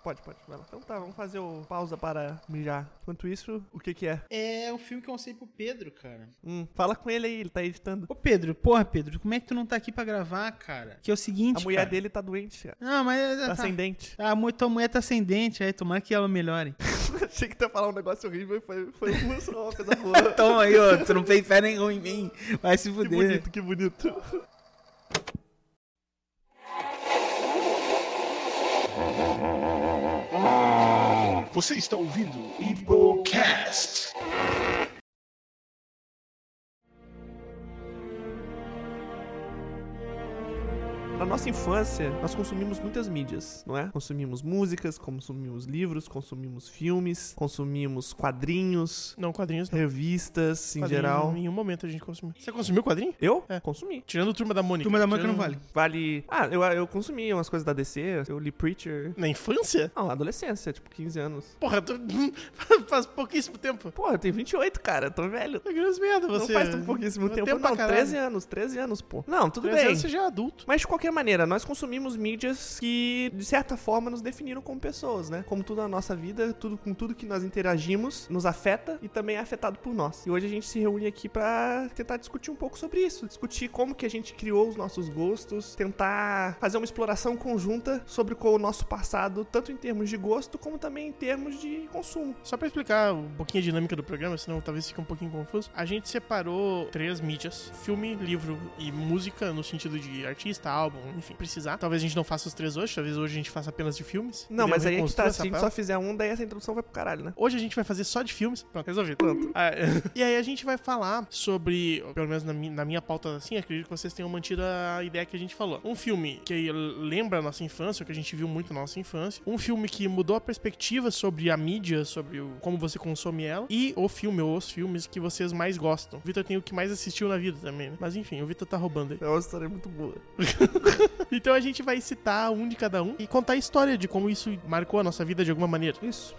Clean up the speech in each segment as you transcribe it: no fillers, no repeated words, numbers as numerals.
Pode. Vai lá. Então tá, vamos fazer o pausa para mijar. Enquanto isso, o que é? É um filme que eu mostrei pro Pedro, cara. Fala com ele aí, ele tá editando. Ô, Pedro, Pedro, como é que tu não tá aqui pra gravar, cara? Que é o seguinte, A mulher cara. dele tá doente, cara. Não, mas... Tá sem dente. Tua mulher tá sem dente, aí tomara que ela melhore. Achei que tu ia falar um negócio horrível e foi uma coisa boa. Toma aí, ó, tu não fez fé nenhum em mim. Vai se fuder. Que bonito. Você está ouvindo Ibocast. Na nossa infância, nós consumimos muitas mídias, não é? Consumimos músicas, consumimos livros, consumimos filmes, consumimos quadrinhos. Não, quadrinhos não. Revistas, em Quadrinho, geral. Em nenhum momento a gente consumiu. Você consumiu quadrinho? Eu? É. Consumi. Tirando Turma da Mônica. Turma da Mônica não vale. Vale... eu consumi umas coisas da DC, eu li Preacher. Na infância? Não, na adolescência, tipo 15 anos. Porra, faz pouquíssimo tempo. Pô, eu tenho 28, cara, tô velho. Que grande merda, você. Não faz tão pouquíssimo tempo, pra não, caralho. 13 anos, pô. Não, tudo 13 bem. anos você já é adulto. Mas de qualquer maneira, nós consumimos mídias que, de certa forma, nos definiram como pessoas, né? Como tudo na nossa vida, com tudo que nós interagimos, nos afeta e também é afetado por nós. E hoje a gente se reúne aqui pra tentar discutir um pouco sobre isso. Discutir como que a gente criou os nossos gostos, tentar fazer uma exploração conjunta sobre o nosso passado, tanto em termos de gosto, como também em termos de consumo. Só pra explicar um pouquinho a dinâmica do programa, senão talvez fique um pouquinho confuso. A gente separou 3 mídias: filme, livro e música, no sentido de artista, álbum, enfim, precisar. Talvez a gente não faça os 3 hoje, talvez hoje a gente faça apenas de filmes. Não, mas aí é que tá, reconstruir se a gente só fizer um, daí essa introdução vai pro caralho, né? Hoje a gente vai fazer só de filmes. Pronto, resolvido. Pronto. E aí a gente vai falar sobre, pelo menos na minha pauta assim, acredito que vocês tenham mantido a ideia que a gente falou. Um filme que lembra a nossa infância, que a gente viu muito na nossa infância. Um filme que mudou a perspectiva sobre a mídia, sobre como você consome ela. E o filme ou os filmes que vocês mais gostam. O Vitor tem o que mais assistiu na vida também, né? Mas enfim, o Vitor tá roubando aí. É uma história muito boa. Então a gente vai citar um de cada um e contar a história de como isso marcou a nossa vida de alguma maneira. Isso.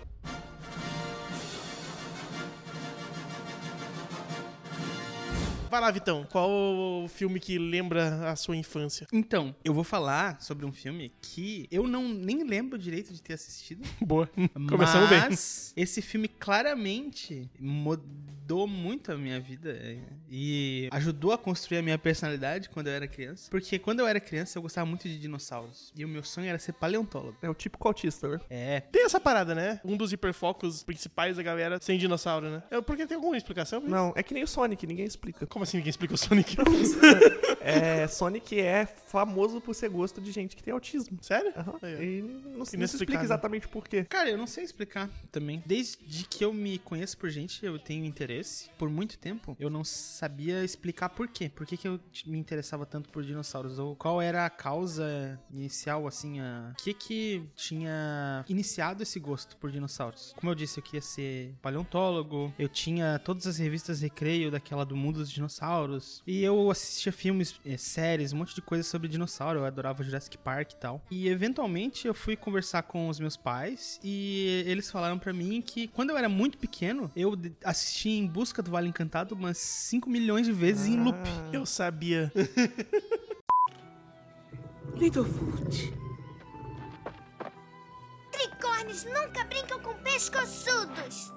Vai lá, Vitão. Qual o filme que lembra a sua infância? Então, eu vou falar sobre um filme que eu nem lembro direito de ter assistido. Boa. Começamos bem. Mas esse filme claramente mudou muito a minha vida e ajudou a construir a minha personalidade quando eu era criança. Porque quando eu era criança eu gostava muito de dinossauros. E o meu sonho era ser paleontólogo. É o típico autista, né? É. Tem essa parada, né? Um dos hiperfocos principais da galera sem dinossauro, né? Porque tem alguma explicação? Não, é que nem o Sonic, ninguém explica. Como assim ninguém explica o Sonic? Sonic é famoso por ser gosto de gente que tem autismo. Sério? Uhum. E não se Inexplicável. explica exatamente por quê. Cara, eu não sei explicar também. Desde que eu me conheço por gente, eu tenho interesse. Por muito tempo, eu não sabia explicar por quê. Por que eu me interessava tanto por dinossauros? Ou qual era a causa inicial, assim, o que tinha iniciado esse gosto por dinossauros? Como eu disse, eu queria ser paleontólogo. Eu tinha todas as revistas Recreio, daquela do mundo dos dinossauros. E eu assistia filmes, séries, um monte de coisa sobre dinossauro. Eu adorava Jurassic Park e tal. E eventualmente eu fui conversar com os meus pais e eles falaram pra mim que quando eu era muito pequeno, eu assisti Em Busca do Vale Encantado umas 5 milhões de vezes em loop. Eu sabia. Littlefoot. Tricórnios nunca brincam com pescoçudos.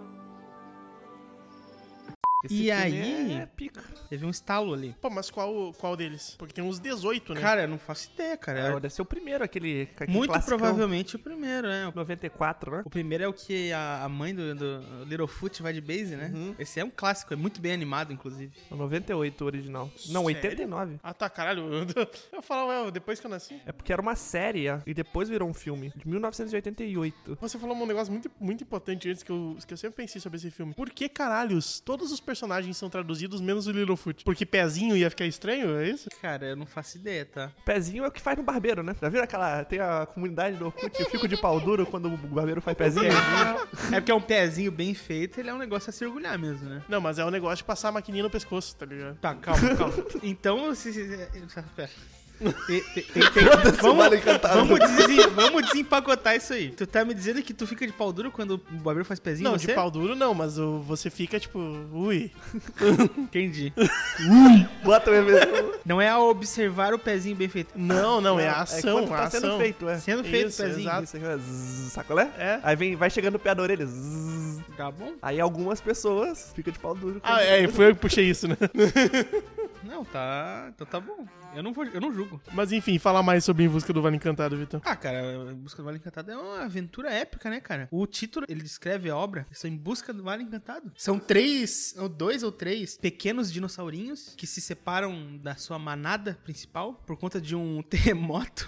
Esse E filme aí, é pica. teve um estalo ali. Pô, mas qual deles? Porque tem uns 18, né? Cara, eu não faço ideia, cara. Deve ser o primeiro, aquele Muito classicão. provavelmente o primeiro, né? 94, né? O primeiro é o que a mãe do Littlefoot vai de base, né? Esse é um clássico, é muito bem animado, inclusive. O 98 o original. Não, Sério? 89. Ah, tá, caralho. Eu falo, depois que eu nasci. É porque era uma série e depois virou um filme. De 1988. Você falou um negócio muito, muito importante antes que eu sempre pensei sobre esse filme. Por que, caralhos, todos os personagens são traduzidos menos o Littlefoot? Porque pezinho ia ficar estranho, é isso? Cara, eu não faço ideia, tá? Pezinho é o que faz no barbeiro, né? Já viram aquela... Tem a comunidade do Orkut, eu fico de pau duro quando o barbeiro faz pezinho. É porque é um pezinho bem feito, ele é um negócio a se orgulhar mesmo, né? Não, mas é um negócio de passar a maquininha no pescoço, tá ligado? Tá, calma. Então, pera. Vamos desempacotar isso aí. Tu tá me dizendo que tu fica de pau duro quando o barbeiro faz pezinho? Não, você? de pau duro não, mas você fica tipo, ui. Entendi. Bota mesmo. Não é ao observar o pezinho bem feito. Não, é a ação, quando tá a sendo ação. feito, Sendo feito o Isso, pezinho. exato. Isso aqui é zzz, sacolé? É. Aí vai chegando o pé da orelha. Zzz. Tá bom? Aí algumas pessoas ficam de pau duro. Foi eu que puxei isso, né? Não, tá. Então tá bom. Eu não julgo. Mas enfim, fala mais sobre Em Busca do Vale Encantado, Vitor. Ah, cara, Em Busca do Vale Encantado é uma aventura épica, né, cara? O título, ele descreve a obra, são Em Busca do Vale Encantado. São dois ou três pequenos dinossaurinhos que se separam da sua manada principal por conta de um terremoto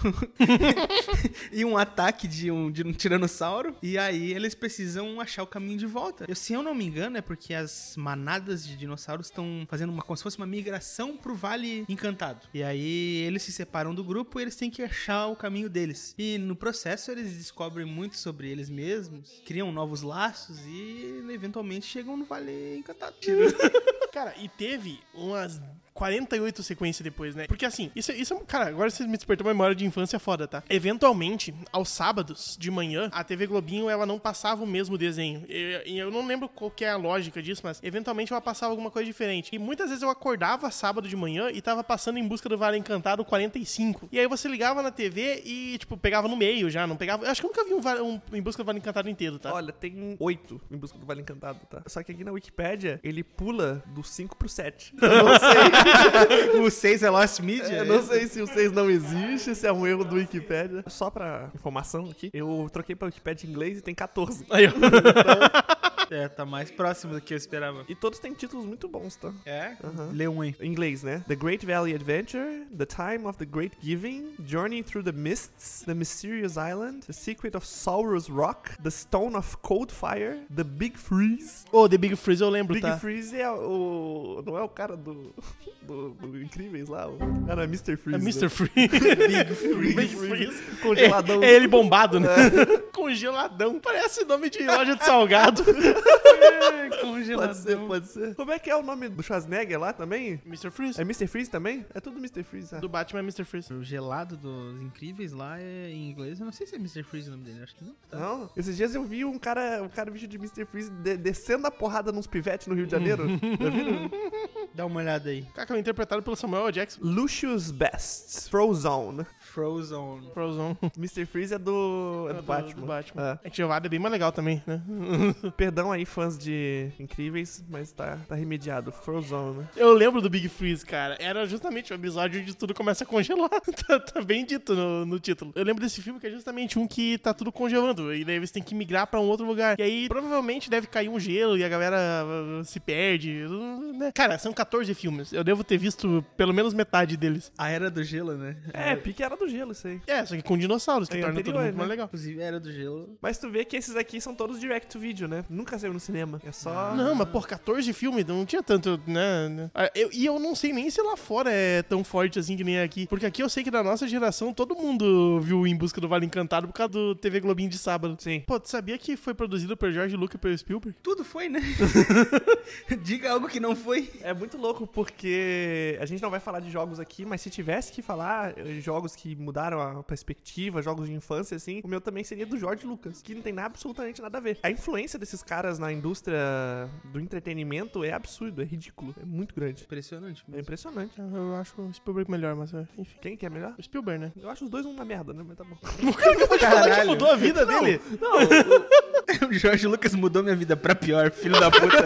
e um ataque de um tiranossauro. E aí eles precisam achar o caminho de volta. Se eu não me engano, é porque as manadas de dinossauros estão fazendo como se fosse uma migração pro Vale Encantado. E aí eles se separam do grupo e eles têm que achar o caminho deles. E no processo eles descobrem muito sobre eles mesmos, criam novos laços e eventualmente chegam no Vale Encantado. Cara, e teve umas 48 sequências depois, né? Porque assim, isso é... Cara, agora você me despertou uma memória de infância foda, tá? Eventualmente, aos sábados de manhã, a TV Globinho, ela não passava o mesmo desenho. Eu não lembro qual que é a lógica disso, mas eventualmente ela passava alguma coisa diferente. E muitas vezes eu acordava sábado de manhã e tava passando Em Busca do Vale Encantado 45. E aí você ligava na TV e, tipo, pegava no meio já, não pegava... Eu acho que eu nunca vi um Em Busca do Vale Encantado inteiro, tá? Olha, tem 8 Em Busca do Vale Encantado, tá? Só que aqui na Wikipédia, ele pula do 5 pro 7. Eu não sei. O 6 é Lost Media? Eu não sei se o 6 não existe, se é um erro do Wikipédia. Só pra informação aqui, eu troquei pra Wikipédia em inglês e tem 14. Aí, ó. É, tá mais próximo do que eu esperava. E todos têm títulos muito bons, tá? É? Aham. Lê um aí. Em inglês, né? The Great Valley Adventure, The Time of the Great Giving, Journey Through the Mists, The Mysterious Island, The Secret of Saurus Rock, The Stone of Cold Fire, The Big Freeze. Ô, The Big Freeze eu lembro, Big tá? Freeze é o... Não é o cara do Incríveis lá? O cara é Mr. Freeze. É Mr. né? Freeze. Big Freeze. Congeladão. É ele bombado, né? Congeladão. Parece nome de loja de salgado. Congeladão. Pode ser. Como é que é o nome do Schwarzenegger lá também? Mr. Freeze. É Mr. Freeze também? É tudo Mr. Freeze. Do Batman é Mr. Freeze. O gelado dos Incríveis lá é em inglês. Eu não sei se é Mr. Freeze o nome dele. Acho que não. Tá. Não, esses dias eu vi um cara vestido de Mr. Freeze descendo a porrada nos pivetes no Rio de Janeiro. Já viram? Dá uma olhada aí. Cara, interpretado pelo Samuel L. Jackson. Lucius Best, Frozone. Frozen. Mr. Freeze é do Batman. Do Batman. É. É que Giovanni é bem mais legal também, né? Perdão aí, fãs de Incríveis, mas tá remediado. Frozone. Eu lembro do Big Freeze, cara. Era justamente o episódio onde tudo começa a congelar. tá bem dito no título. Eu lembro desse filme que é justamente um que tá tudo congelando. E daí eles têm que migrar pra um outro lugar. E aí, provavelmente, deve cair um gelo e a galera se perde. Né? Cara, são 14 filmes. Eu devo ter visto pelo menos metade deles. A Era do Gelo, né? É, pique Era do Gelo, isso aí. É, só que com dinossauros, que É torna anterior, tudo muito né? mais legal. Inclusive, Era do Gelo. Mas tu vê que esses aqui são todos direct to video, né? Nunca saiu no cinema. É só... Não, mas por 14 filmes, não tinha tanto, né? E eu não sei nem se lá fora é tão forte assim que nem aqui. Porque aqui eu sei que da nossa geração todo mundo viu Em Busca do Vale Encantado por causa do TV Globinho de sábado. Sim. Pô, tu sabia que foi produzido por George Lucas e pelo Spielberg? Tudo foi, né? Diga algo que não foi. É muito louco porque a gente não vai falar de jogos aqui, mas se tivesse que falar jogos que mudaram a perspectiva, jogos de infância, assim, o meu também seria do George Lucas, que não tem absolutamente nada a ver. A influência desses caras na indústria do entretenimento é absurdo, é ridículo, é muito grande. Impressionante. É impressionante. Eu acho o Spielberg melhor, mas enfim. Quem que é melhor? O Spielberg, né? Eu acho os dois uma merda, né? Mas tá bom. Falar que mudou a vida dele? O George Lucas mudou minha vida pra pior, filho da puta.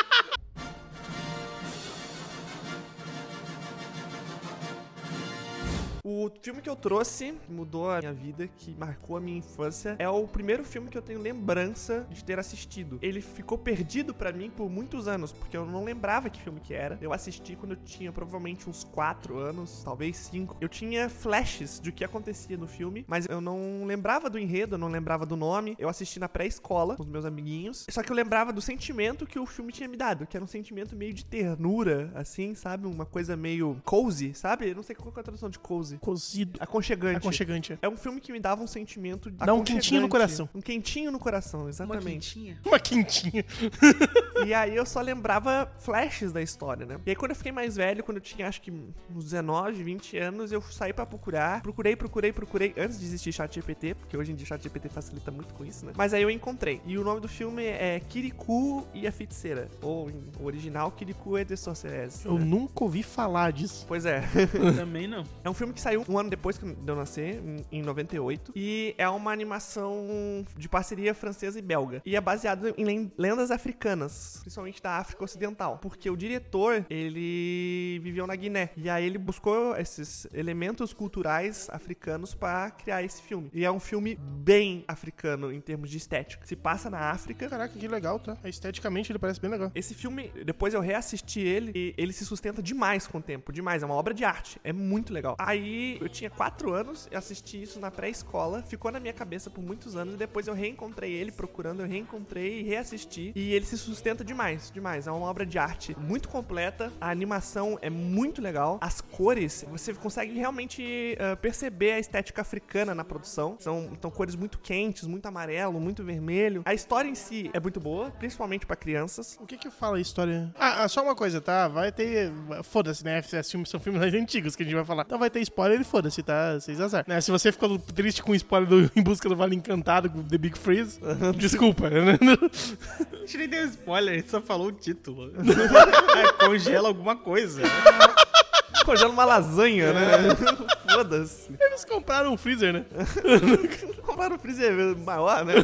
O filme que eu trouxe, que mudou a minha vida, que marcou a minha infância, é o primeiro filme que eu tenho lembrança de ter assistido. Ele ficou perdido pra mim por muitos anos, porque eu não lembrava que filme que era. Eu assisti quando eu tinha provavelmente uns 4 anos, talvez 5. Eu tinha flashes de o que acontecia no filme, mas eu não lembrava do enredo, eu não lembrava do nome. Eu assisti na pré-escola com os meus amiguinhos, só que eu lembrava do sentimento que o filme tinha me dado, que era um sentimento meio de ternura, assim, sabe? Uma coisa meio cozy, sabe? Eu não sei qual é a tradução de cozy. Cozido. Aconchegante. Aconchegante. É um filme que me dava um sentimento de Dá um quentinho no coração. Um quentinho no coração, exatamente. Uma quentinha. E aí eu só lembrava flashes da história, né? E aí quando eu fiquei mais velho, quando eu tinha acho que uns 19, 20 anos, eu saí pra procurar. Procurei. Antes de existir ChatGPT, porque hoje em dia ChatGPT facilita muito com isso, né? Mas aí eu encontrei. E o nome do filme é Kirikou e a Feiticeira. Ou em original, Kirikou e the Sorceress. Eu né? nunca ouvi falar disso. Pois é. Também não. É um filme que saiu um ano depois de eu nascer, em 98. E é uma animação de parceria francesa e belga. E é baseado em lendas africanas, principalmente da África Ocidental. Porque o diretor, ele viveu na Guiné. E aí ele buscou esses elementos culturais africanos pra criar esse filme. E é um filme bem africano em termos de estética. Se passa na África. Caraca, que legal, tá? Esteticamente ele parece bem legal. Esse filme, depois eu reassisti ele e ele se sustenta demais com o tempo. Demais, é uma obra de arte. É muito legal. Aí eu tinha 4 anos, eu assisti isso na pré-escola, ficou na minha cabeça por muitos anos e depois eu reencontrei ele procurando, eu reencontrei e reassisti. E ele se sustenta demais. É uma obra de arte muito completa, a animação é muito legal, as cores, você consegue realmente perceber a estética africana na produção. São cores muito quentes, muito amarelo, muito vermelho. A história em si é muito boa, principalmente pra crianças. O que fala a história? Só uma coisa, tá? Vai ter... Foda-se, né? São filmes mais antigos que a gente vai falar. Então vai ter spoiler e foda-se, tá? Vocês azar. Né? Se você ficou triste com o spoiler do Em Busca do Vale Encantado, com The Big Freeze, desculpa. A gente nem deu spoiler, a gente só falou o título. Congela alguma coisa. Congela uma lasanha, né? Foda-se. Eles compraram um freezer, né? Compraram um freezer maior, né?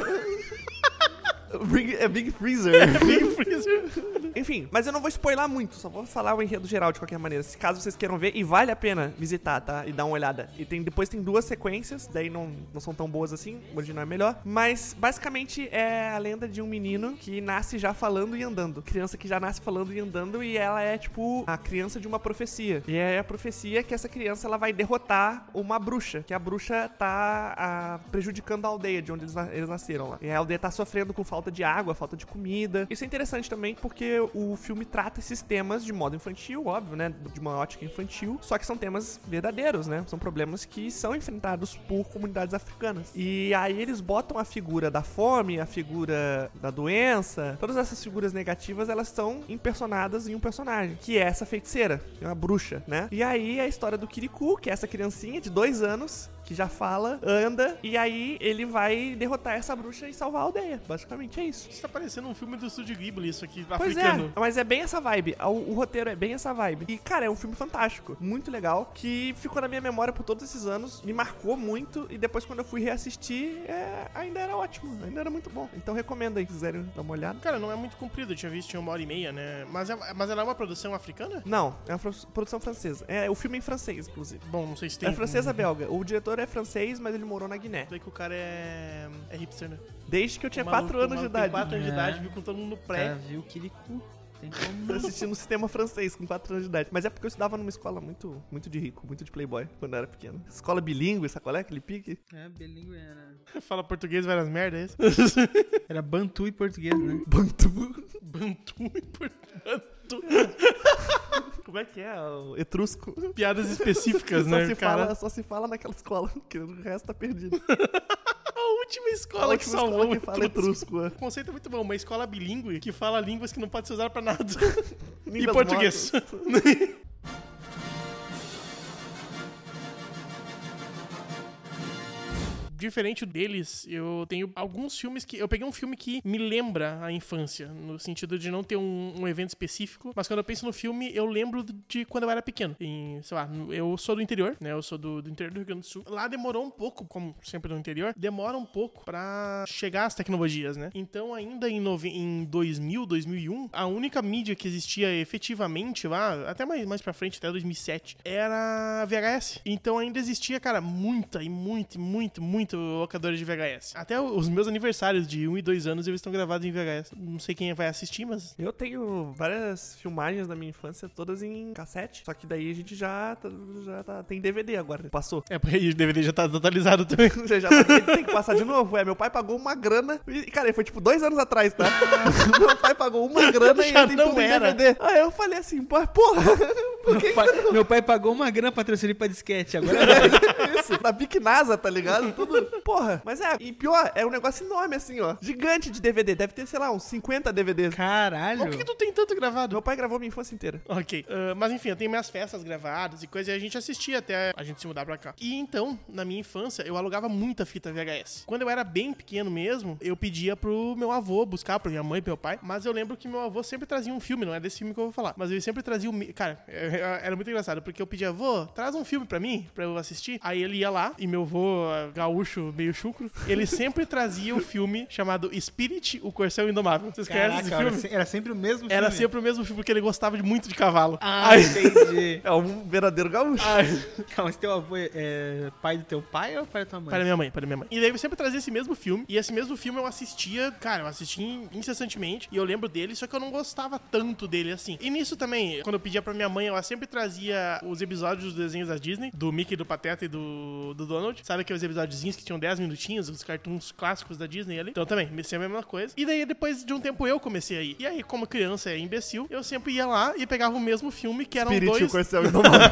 Big Freezer. Big Freezer. Enfim, mas eu não vou spoiler muito, só vou falar o enredo geral de qualquer maneira. Se caso vocês queiram ver, e vale a pena visitar, tá? E dar uma olhada. E depois tem 2 sequências, daí não são tão boas assim, o original é melhor. Mas basicamente é a lenda de um menino que nasce já falando e andando. Criança que já nasce falando e andando, e ela é tipo a criança de uma profecia. E é a profecia que essa criança ela vai derrotar uma bruxa, que a bruxa tá prejudicando a aldeia de onde eles nasceram lá. E a aldeia tá sofrendo com falta de água, falta de comida. Isso é interessante também porque o filme trata esses temas de modo infantil, óbvio, né? De uma ótica infantil. Só que são temas verdadeiros, né? São problemas que são enfrentados por comunidades africanas. E aí eles botam a figura da fome, a figura da doença, todas essas figuras negativas, elas são impersonadas em um personagem, que é essa feiticeira, que é uma bruxa, né? E aí a história do Kirikou, que é essa criancinha de 2 anos, que já fala, anda, e aí ele vai derrotar essa bruxa e salvar a aldeia. Basicamente é isso. Isso tá parecendo um filme do Estúdio Ghibli, isso aqui, Pois africano. é, mas é bem essa vibe. O roteiro é bem essa vibe. E, cara, é um filme fantástico, muito legal, que ficou na minha memória por todos esses anos, me marcou muito, e depois quando eu fui reassistir, ainda era ótimo, ainda era muito bom. Então recomendo aí, se quiserem dar uma olhada. Cara, não é muito comprido, eu tinha visto, tinha 1h30, né? Mas ela é uma produção africana? Não, é uma produção francesa. O filme é em francês, inclusive. Bom, não sei se tem... É francesa belga. O diretor é francês, mas ele morou na Guiné. Daí que o cara é hipster, né? Desde que eu tinha O maluco- 4 anos o de maluco tem idade. 4 anos de idade, viu com todo mundo no pré. Viu Kirikou. Tem como... Eu assisti no sistema francês com 4 anos de idade. Mas é porque eu estudava numa escola muito, muito de rico, muito de playboy, quando eu era pequeno. Escola bilíngue, sabe qual é? Aquele pique. bilíngue era... Fala português, várias merdas, é isso? Era Bantu e português, né? Bantu. Bantu e Bantu. Como é que é? O etrusco. Piadas específicas, Só, né, se cara? fala, só se fala naquela escola, porque o resto tá perdido. A última escola A que última salvou escola que fala etrusco. O conceito é muito bom, uma escola bilíngue que fala línguas que não pode ser usada pra nada. E Línguas português. mortas. Diferente deles, eu tenho alguns filmes que... Eu peguei um filme que me lembra a infância, no sentido de não ter um evento específico, mas quando eu penso no filme, eu lembro de quando eu era pequeno. Sei lá, eu sou do interior, né? Eu sou do interior do Rio Grande do Sul. Lá demorou um pouco, como sempre no interior, demora um pouco pra chegar às tecnologias, né? Então, ainda em 2000, 2001, a única mídia que existia efetivamente lá, até mais pra frente, até 2007, era VHS. Então, ainda existia, cara, muita muito locadores de VHS. Até os meus aniversários de 1 e 2 anos eles estão gravados em VHS. Não sei quem vai assistir, mas... Eu tenho várias filmagens da minha infância, todas em cassete. Só que daí a gente já tem DVD agora. Passou. É, porque o DVD já tá atualizado também. Já tem que passar de novo. Meu pai pagou uma grana. E, cara, foi tipo 2 anos atrás, tá? Meu pai pagou uma grana e Já ele tem não tudo em era. DVD. Aí eu falei assim, porra, por que Meu pai pagou uma grana pra transferir pra disquete. Agora isso? Da Bic NASA, tá ligado? Tudo. Porra. Mas e pior, é um negócio enorme assim, ó. Gigante de DVD. Deve ter, sei lá, uns 50 DVDs. Caralho. Por que tu tem tanto gravado? Meu pai gravou minha infância inteira. Ok. Mas enfim, eu tenho minhas festas gravadas e coisa, e a gente assistia até a gente se mudar pra cá. E então, na minha infância, eu alugava muita fita VHS. Quando eu era bem pequeno mesmo, eu pedia pro meu avô buscar, pra minha mãe e pro meu pai, mas eu lembro que meu avô sempre trazia um filme, não é desse filme que eu vou falar, mas ele sempre trazia Cara, era muito engraçado, porque eu pedia, avô, traz um filme pra mim, pra eu assistir. Aí ele ia lá, e meu avô, gaúcho, meio chucro, ele sempre trazia o filme chamado Spirit, o Corcel Indomável. Vocês conhecem esse filme? Era sempre o mesmo filme. Era sempre o mesmo filme, porque ele gostava muito de cavalo. Entendi. É um verdadeiro gaúcho. Calma, esse teu avô é pai do teu pai ou pai da tua mãe? Para minha mãe. E daí eu sempre trazia esse mesmo filme. E esse mesmo filme eu assistia, cara, incessantemente. E eu lembro dele, só que eu não gostava tanto dele assim. E nisso também, quando eu pedia pra minha mãe, ela sempre trazia os episódios dos desenhos da Disney, do Mickey, do Pateta e do Donald. Sabe aqueles episódiozinhos que tinham 10 minutinhos, os cartoons clássicos da Disney ali? Então também, comecei a mesma coisa. E daí depois de um tempo eu comecei a ir. E aí, como criança é imbecil, eu sempre ia lá e pegava o mesmo filme, que eram Spirit, o dois... Corcel Indomável.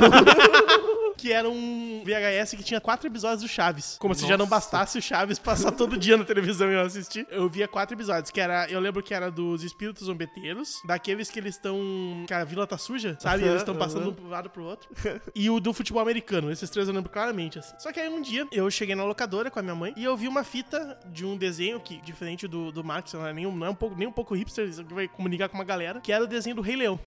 que era um VHS que tinha 4 episódios do Chaves. Como se já não bastasse o Chaves passar todo dia na televisão e eu assistir. Eu via 4 episódios, que era... Eu lembro que era dos Espíritos Zombeteiros, daqueles que eles estão... Que a vila tá suja, sabe? Eles estão passando de um lado pro outro. E o do futebol americano. Esses 3 eu lembro claramente, assim. Só que aí um dia, eu cheguei na locadora com a minha mãe e eu vi uma fita de um desenho que, diferente do Max, não é nem um pouco hipster, isso aqui vai comunicar com uma galera, que era o desenho do Rei Leão.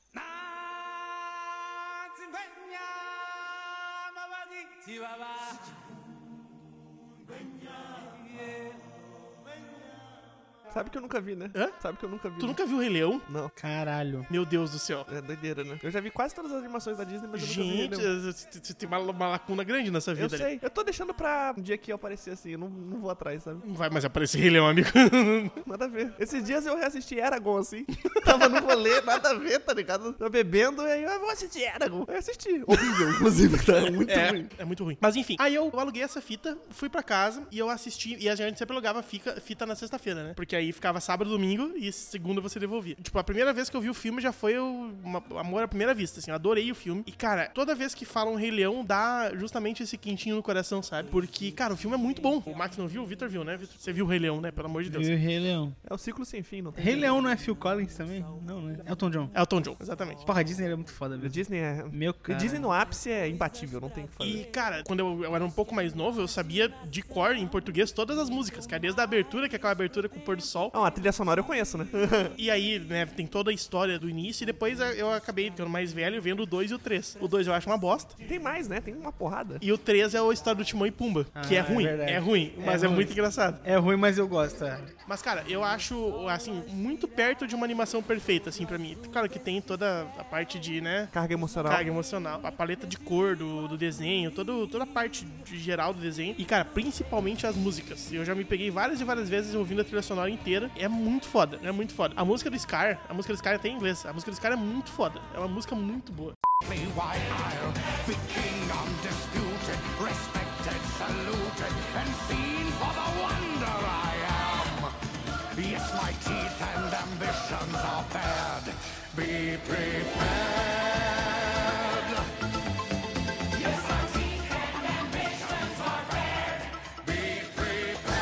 Sabe que eu nunca vi, né? Hã? Sabe que eu nunca vi. Tu né? nunca viu o Rei Leão? Não. Caralho. Meu Deus do céu. É doideira, né? Eu já vi quase todas as animações da Disney, mas eu nunca vi. Gente, Não. você tem uma lacuna grande nessa vida. Eu sei. Eu tô deixando pra um dia que eu aparecer assim. Eu não vou atrás, sabe? Não vai mais aparecer Rei Leão, amigo. Nada a ver. Esses dias eu reassisti Eragon, assim. Tava no rolê, nada a ver, tá ligado? Tô bebendo e aí eu vou assistir Eragon. Eu assisti. Horrível, inclusive. Tá muito ruim. É muito ruim. Mas enfim, aí eu aluguei essa fita, fui pra casa e eu assisti. E a gente sempre alugava fita na sexta-feira, né? Porque aí ficava sábado, domingo e segunda você devolvia. Tipo, a primeira vez que eu vi o filme já foi amor à primeira vista, assim. Eu adorei o filme. E, cara, toda vez que falam Rei Leão, dá justamente esse quentinho no coração, sabe? Porque, cara, o filme é muito bom. O Max não viu? O Vitor viu, né, Vitor? Você viu o Rei Leão, né? Pelo amor de Deus. E o Rei Leão. É o ciclo sem fim, não tem. Rei Leão não é Phil Collins também? Não, né? Elton John. Elton John, exatamente. Porra, a Disney é muito foda, O velho. Disney é... Meu O cara. Disney no ápice é imbatível, não tem o que fazer. E, cara, quando eu era um pouco mais novo, eu sabia de cor, em português, todas as músicas, cara. Desde a abertura, que é aquela abertura com o pôr do sol. Ah, a trilha sonora eu conheço, né? E aí, né, tem toda a história do início. E depois eu acabei, ficando mais velho, vendo o 2 e o 3. O 2 eu acho uma bosta. Tem mais, né? Tem uma porrada. E o 3 é a história do Timão e Pumba, que é ruim. verdade. É ruim, mas é ruim. muito engraçado. É ruim, mas eu gosto. É. Mas, cara, eu acho, assim, muito perto de uma animação perfeita, assim, pra mim. Claro que tem toda a parte de, né, Carga emocional. carga emocional. A paleta de cor do desenho, toda a parte geral do desenho. E, cara, principalmente as músicas. Eu já me peguei várias e várias vezes ouvindo a trilha sonora inteira. É muito foda, é muito foda. A música do Scar até em inglês. A música do Scar é muito foda. É uma música muito boa. The king undisputed, respected, saluted, and seen for the wonder I am. Yes, my teeth and ambitions are bared. Be prepared. Yes, my teeth and ambitions are bared. Be prepared.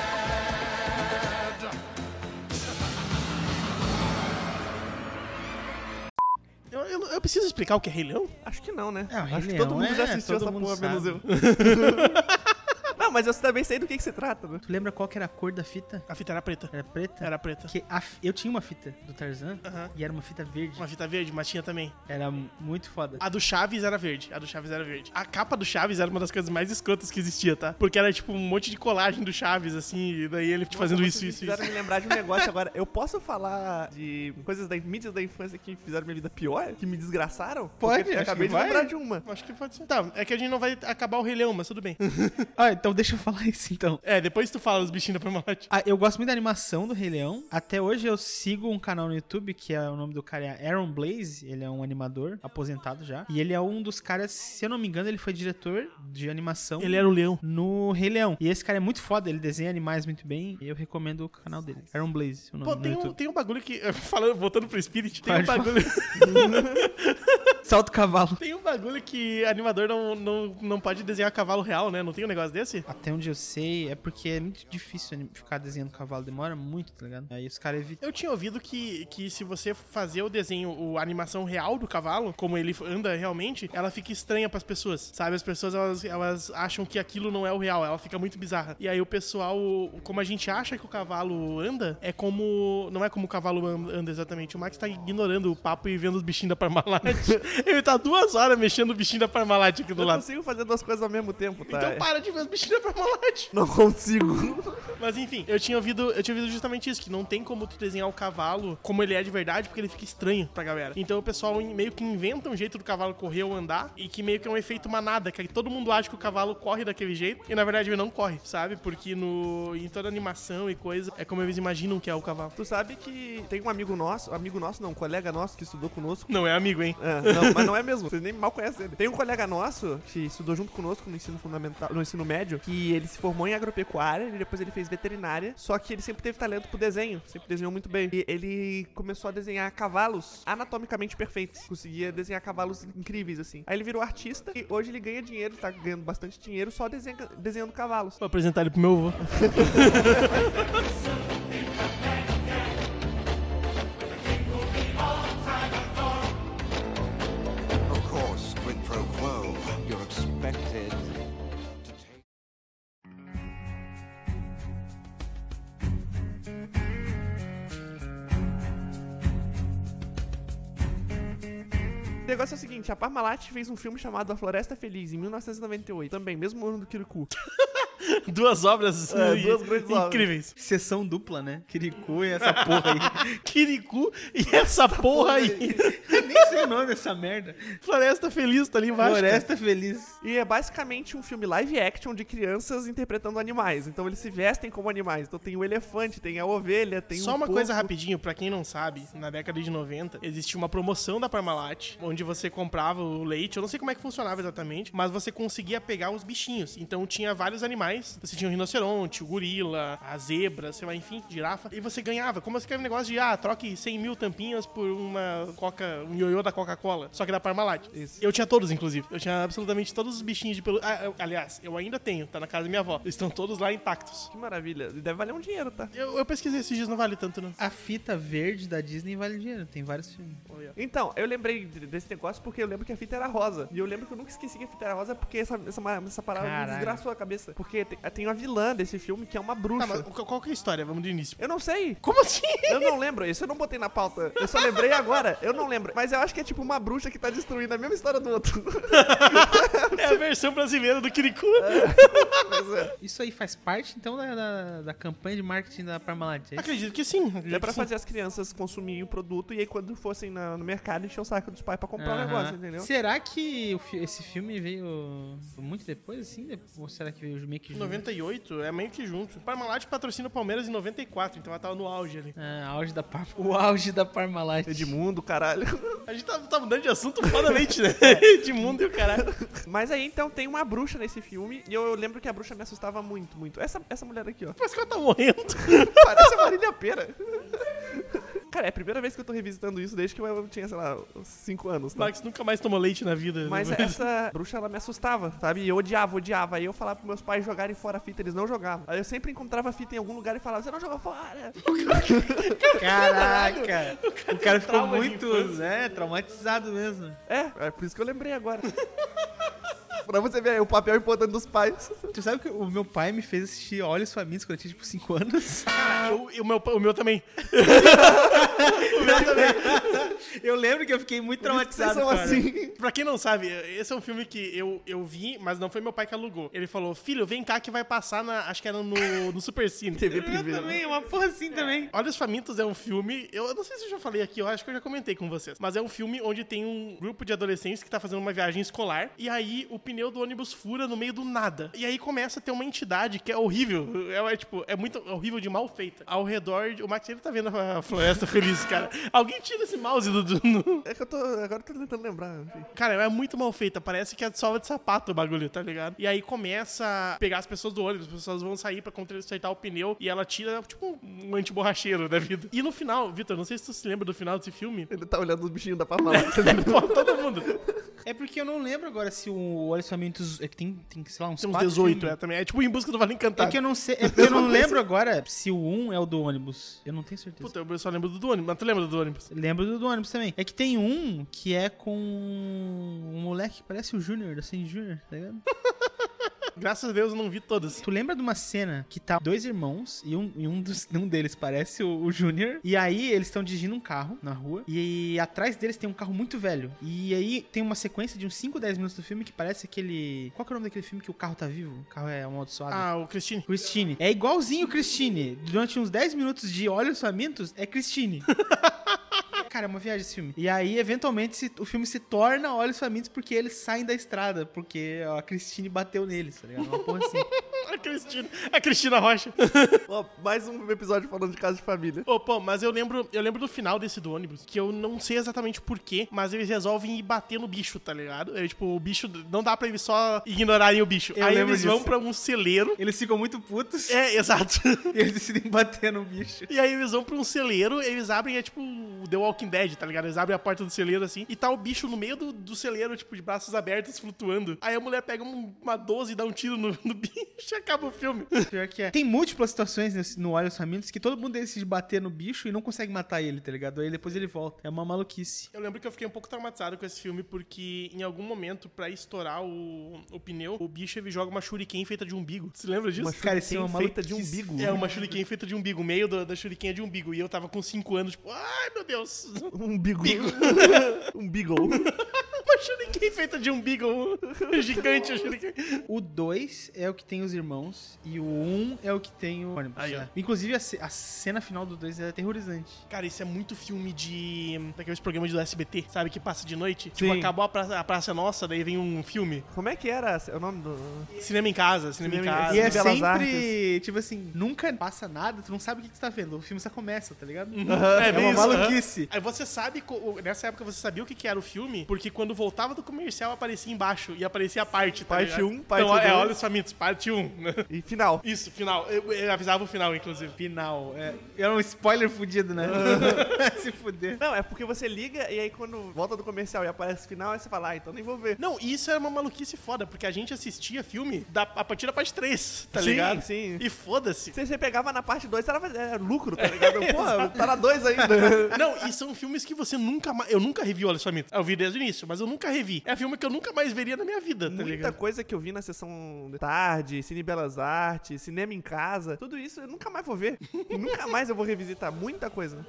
Eu preciso explicar o que é Rei Leão? Acho que não, né? É, o Rei Acho que Leão todo mundo já assistiu todo essa mundo porra, sabe. menos eu. Não, mas eu também sei do que se trata, né? Tu lembra qual que era a cor da fita? A fita era preta. Era preta? Era preta. Que eu tinha uma fita do Tarzan Aham. e era uma fita verde. Uma fita verde, mas tinha também. Era muito foda. A do Chaves era verde. A capa do Chaves era uma das coisas mais escrotas que existia, tá? Porque era tipo um monte de colagem do Chaves, assim, e daí ele fazendo Nossa, isso. vocês fizeram me lembrar de um negócio agora. Eu posso falar de coisas mídias da infância que fizeram minha vida pior? Que me desgraçaram? Pode, Porque eu acho acabei que de vai. lembrar de uma. Acho que pode ser. Tá, é que a gente não vai acabar o Rei Leão, mas tudo bem. Então deixa eu falar isso então. Depois tu fala dos bichinhos da Parmalat. Eu gosto muito da animação do Rei Leão. Até hoje eu sigo um canal no YouTube que o nome do cara é Aaron Blaise. Ele é um animador aposentado já. E ele é um dos caras, se eu não me engano, ele foi diretor de animação. Ele era o leão. No Rei Leão. E esse cara é muito foda, ele desenha animais muito bem. E eu recomendo o canal dele. Aaron Blaise, o nome Pô, do YouTube. tem um bagulho que... Voltando pro Spirit, tem Pode um bagulho... Salto cavalo. Tem um bagulho que animador não pode desenhar cavalo real, né? Não tem um negócio desse? Até onde eu sei, é porque é muito difícil ficar desenhando cavalo. Demora muito, tá ligado? Aí os caras evitam. Eu tinha ouvido que se você fazer o desenho, a animação real do cavalo, como ele anda realmente, ela fica estranha pras pessoas, sabe? As pessoas, elas acham que aquilo não é o real, ela fica muito bizarra. E aí o pessoal, como a gente acha que o cavalo anda, não é como o cavalo anda exatamente. O Max tá ignorando o papo e vendo os bichinhos da Parmalat. Ele tá 2 horas mexendo o bichinho da Parmalat aqui do Eu lado. consigo fazer 2 coisas ao mesmo tempo, tá? Então para de ver os bichinhos da Parmalat. Não consigo. Mas enfim, eu tinha ouvido justamente isso, que não tem como tu desenhar o cavalo como ele é de verdade, porque ele fica estranho pra galera. Então o pessoal meio que inventa um jeito do cavalo correr ou andar, e que meio que é um efeito manada, que aí todo mundo acha que o cavalo corre daquele jeito, e na verdade ele não corre, sabe? Porque em toda animação e coisa, é como eles imaginam que é o cavalo. Tu sabe que tem um colega nosso que estudou conosco. Não é amigo, hein? Mas não é mesmo, vocês nem mal conhecem ele. Tem um colega nosso que estudou junto conosco no ensino fundamental, no ensino médio, que ele se formou em agropecuária e depois ele fez veterinária, só que ele sempre teve talento pro desenho, sempre desenhou muito bem. E ele começou a desenhar cavalos anatomicamente perfeitos, conseguia desenhar cavalos incríveis, assim. Aí ele virou artista e hoje ele ganha dinheiro, tá ganhando bastante dinheiro só desenhando cavalos. Vou apresentar ele pro meu avô. Of course, quid pro quo, you're expected to take... O negócio é o seguinte, a Parmalat fez um filme chamado A Floresta Feliz, em 1998. Também, mesmo ano do Kirikou. 2 obras 2 grandes obras. incríveis. Sessão dupla, né? Kirikou e essa porra aí. Kirikou e essa porra aí. Nem sei o nome dessa merda. Floresta Feliz tá ali embaixo. Floresta Feliz. E é basicamente um filme live action de crianças interpretando animais. Então eles se vestem como animais. Então tem o elefante, tem a ovelha, tem Só o uma porco. coisa rapidinho, pra quem não sabe, na década de 90, existia uma promoção da Parmalat, onde você comprava o leite, eu não sei como é que funcionava exatamente, mas você conseguia pegar os bichinhos. Então tinha vários animais, você tinha o rinoceronte, o gorila, a zebra, sei lá, enfim, girafa, e você ganhava. Como aquele negócio de, troque 100 mil tampinhas por um ioiô da Coca-Cola, só que da Parmalat. Isso. Eu tinha todos, inclusive. Eu tinha absolutamente todos os bichinhos de pelo... aliás, eu ainda tenho, tá na casa da minha avó. Eles estão todos lá intactos. Que maravilha. E deve valer um dinheiro, tá? Eu pesquisei esses dias, não vale tanto, não. A fita verde da Disney vale dinheiro. Tem vários filmes. Então, eu lembrei desse negócio porque eu lembro que a fita era rosa. E eu lembro que eu nunca esqueci que a fita era rosa porque essa parada me Caralho. desgraçou a cabeça. Porque tem uma vilã desse filme que é uma bruxa. Tá, mas qual que é a história? Vamos do início. Eu não sei. Como assim? Eu não lembro. Isso eu não botei na pauta. Eu só lembrei agora. Eu não lembro. Mas eu acho que é tipo uma bruxa que tá destruindo a mesma história do outro. É a versão brasileira do Kirikou. Mas é. Isso aí faz parte, então, da campanha de marketing da Parmalat. É isso? Acredito que sim. É pra fazer as crianças consumirem o produto e aí quando fossem no mercado encher o saco dos pais pra comprar o Aham. negócio, entendeu? Será que esse filme veio muito depois, assim? Ou será que veio meio que junto? 98 é meio que junto. Parmalat patrocina o Palmeiras em 94, então ela tava no auge ali. O auge da Parmalat. Edmundo, caralho. A gente tá mudando de assunto fodamente, né? De mundo e o caralho. Mas aí então tem uma bruxa nesse filme e eu lembro que a bruxa me assustava muito, muito. Essa mulher aqui, ó. Parece que ela tá morrendo. Parece a Marília Pera. Cara, é a primeira vez que eu tô revisitando isso desde que eu tinha, sei lá, 5 anos, tá? Max nunca mais tomou leite na vida. Mas essa bruxa, ela me assustava, sabe? E eu odiava. Aí eu falava pros meus pais jogarem fora a fita, eles não jogavam. Aí eu sempre encontrava a fita em algum lugar e falava, você não joga fora! Caraca! O cara ficou Trauma de muito, infância. traumatizado mesmo. É por isso que eu lembrei agora. Pra você ver aí o papel importante dos pais. Tu sabe que o meu pai me fez assistir Olhos Famintos quando eu tinha, tipo, 5 anos? O meu também. Eu lembro que eu fiquei muito traumatizado, Vocês são cara. assim. Pra quem não sabe, esse é um filme que eu vi, mas não foi meu pai que alugou. Ele falou, filho, vem cá que vai passar acho que era no Super Cine. TV Eu privê. também, uma porra assim também. Olhos Famintos é um filme, eu não sei se eu já falei aqui, eu acho que eu já comentei com vocês, mas é um filme onde tem um grupo de adolescentes que tá fazendo uma viagem escolar, e aí o pneu pneu do ônibus fura no meio do nada. E aí começa a ter uma entidade que é horrível. É muito horrível de mal feita. Ao redor, o Max sempre tá vendo a floresta feliz, cara. Alguém tira esse mouse do... É que agora eu tô tentando lembrar. Enfim. Cara, é muito mal feita. Parece que é de sola de sapato o bagulho, tá ligado? E aí começa a pegar as pessoas do ônibus. As pessoas vão sair pra consertar o pneu e ela tira, tipo, um antiborracheiro da vida. E no final, Vitor, não sei se tu se lembra do final desse filme. Ele tá olhando os bichinhos da Parmalat. Pô, todo mundo. É porque eu não lembro agora se o Olhos Famintos... É que tem, sei lá, uns Tem uns 4 18, filmes. também. É tipo Em Busca do Vale Encantado. É que eu não sei... É porque eu não lembro agora se o 1 é o do ônibus. Eu não tenho certeza. Puta, eu só lembro do ônibus. Mas tu lembra do ônibus? Lembro do ônibus também. É que tem um que é com um moleque que parece o Júnior, da Sandy Júnior, tá ligado? Graças a Deus eu não vi todas. Tu lembra de uma cena que tá 2 irmãos e um deles parece o Júnior, e aí eles estão dirigindo um carro na rua e atrás deles tem um carro muito velho. E aí tem uma sequência de uns 5, 10 minutos do filme que parece aquele... Qual que é o nome daquele filme que o carro tá vivo? O carro é amaldiçoado. Ah, o Christine. Christine. É igualzinho Christine. Durante uns 10 minutos de Olhos Famintos, é Christine. Cara, é uma viagem esse filme. E aí, eventualmente, o filme se torna Olhos Famintos porque eles saem da estrada, porque a Christine bateu neles, tá ligado? Uma porra assim. A Cristina Rocha. Ó, mais um episódio falando de casa de família. Ô, pô, mas eu lembro do final desse do ônibus, que eu não sei exatamente porquê, mas eles resolvem ir bater no bicho, tá ligado? É, tipo, o bicho, não dá pra eles só ignorarem o bicho. Eu Aí lembro eles vão disso. pra um celeiro. Eles ficam muito putos É, exato. e eles decidem bater no bicho. E aí eles vão pra um celeiro, eles abrem, é tipo o The Walking Dead, tá ligado? Eles abrem a porta do celeiro assim, e tá o bicho no meio do celeiro, tipo, de braços abertos, flutuando. Aí a mulher pega uma 12 e dá um tiro no bicho e acaba o filme. Pior que é. Tem múltiplas situações no Olhos Famintos que todo mundo decide bater no bicho e não consegue matar ele, tá ligado? Aí depois ele volta. É uma maluquice. Eu lembro que eu fiquei um pouco traumatizado com esse filme, porque em algum momento, pra estourar o pneu, o bicho ele joga uma shuriken feita de umbigo. Você lembra disso? Cara, isso é uma feita de maluquice. umbigo. É, uma shuriken feita de umbigo. O meio da shuriken é de umbigo. E eu tava com 5 anos, tipo, ai meu Deus. Um beagle. Um beagle. Uma shuriken feita de umbigo. Gigante a shuriken. O 2 é o que tem os irmãos e o 1 é o que tem o ônibus. Aí, ó. Inclusive, a cena final do 2 é aterrorizante. Cara, isso é muito filme daqueles programas do SBT, sabe? Que passa de noite. Tipo, Sim. acabou a Praça é Nossa, daí vem um filme. Como é que era o nome do... Cinema em Casa, Cinema em Cinema em Casa. E é Belas sempre, Artes. tipo assim, nunca passa nada, tu não sabe o que tu tá vendo. O filme só começa, tá ligado? É, É bem uma isso, maluquice. Aí você sabe, nessa época você sabia o que era o filme, porque quando voltava do comercial aparecia embaixo e aparecia a parte, tá Parte ligado? 1, parte Então, 2. Olhos Famintos, parte 1. E final. Isso, final. Eu avisava o final, inclusive. Final. É um spoiler fudido, né? Se fuder. Não, é porque você liga e aí quando volta do comercial e aparece o final, aí você fala, então nem vou ver. Não, isso era uma maluquice foda, porque a gente assistia filme a partir da parte 3, tá Sim, ligado? sim. E foda-se. Se você pegava na parte 2, era lucro, tá ligado? Pô, tá na 2 ainda. Não, e são filmes que você nunca mais... Eu nunca revi Olhos Famintos. Eu vi desde o início, mas eu nunca revi. É filme que eu nunca mais veria na minha vida, tá Muita ligado? coisa que eu vi na sessão de tarde, Cine Belas Artes, cinema em casa, tudo isso eu nunca mais vou ver. E nunca mais eu vou revisitar. Muita coisa.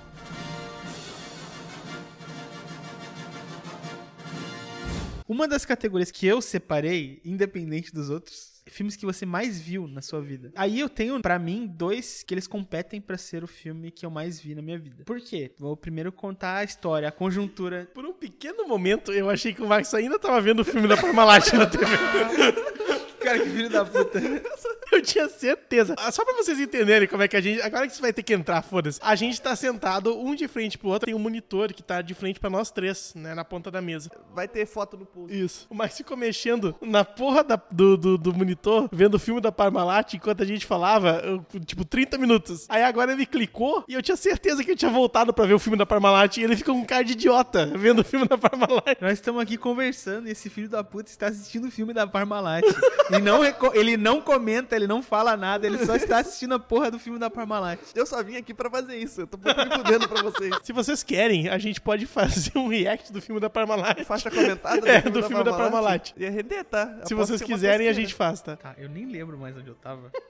Uma das categorias que eu separei, independente dos outros, filmes que você mais viu na sua vida. Aí eu tenho, pra mim, 2 que eles competem pra ser o filme que eu mais vi na minha vida. Por quê? Vou primeiro contar a história, a conjuntura. Por um pequeno momento, eu achei que o Max ainda tava vendo o filme da Parmalat na TV. Cara, que filho da puta. Eu tinha certeza. Só pra vocês entenderem como é que a gente... Agora que você vai ter que entrar, foda-se. A gente tá sentado um de frente pro outro. Tem um monitor que tá de frente pra nós 3, né? Na ponta da mesa. Vai ter foto no pulso. Isso. O Max ficou mexendo na porra do monitor, vendo o filme da Parmalat, enquanto a gente falava, tipo, 30 minutos. Aí agora ele clicou e eu tinha certeza que eu tinha voltado pra ver o filme da Parmalat e ele ficou com cara de idiota vendo o filme da Parmalat. Nós estamos aqui conversando e esse filho da puta está assistindo o filme da Parmalat. Ele não comenta, ele não fala nada, ele só está assistindo a porra do filme da Parmalat. Eu só vim aqui pra fazer isso. Eu tô me fudendo pra vocês. Se vocês querem, a gente pode fazer um react do filme da Parmalat. Faixa comentada Do filme da Parmalat. Ia render, tá? Se Aposto vocês que é uma quiserem, a tosqueira. gente faz, tá? Tá, eu nem lembro mais onde eu tava.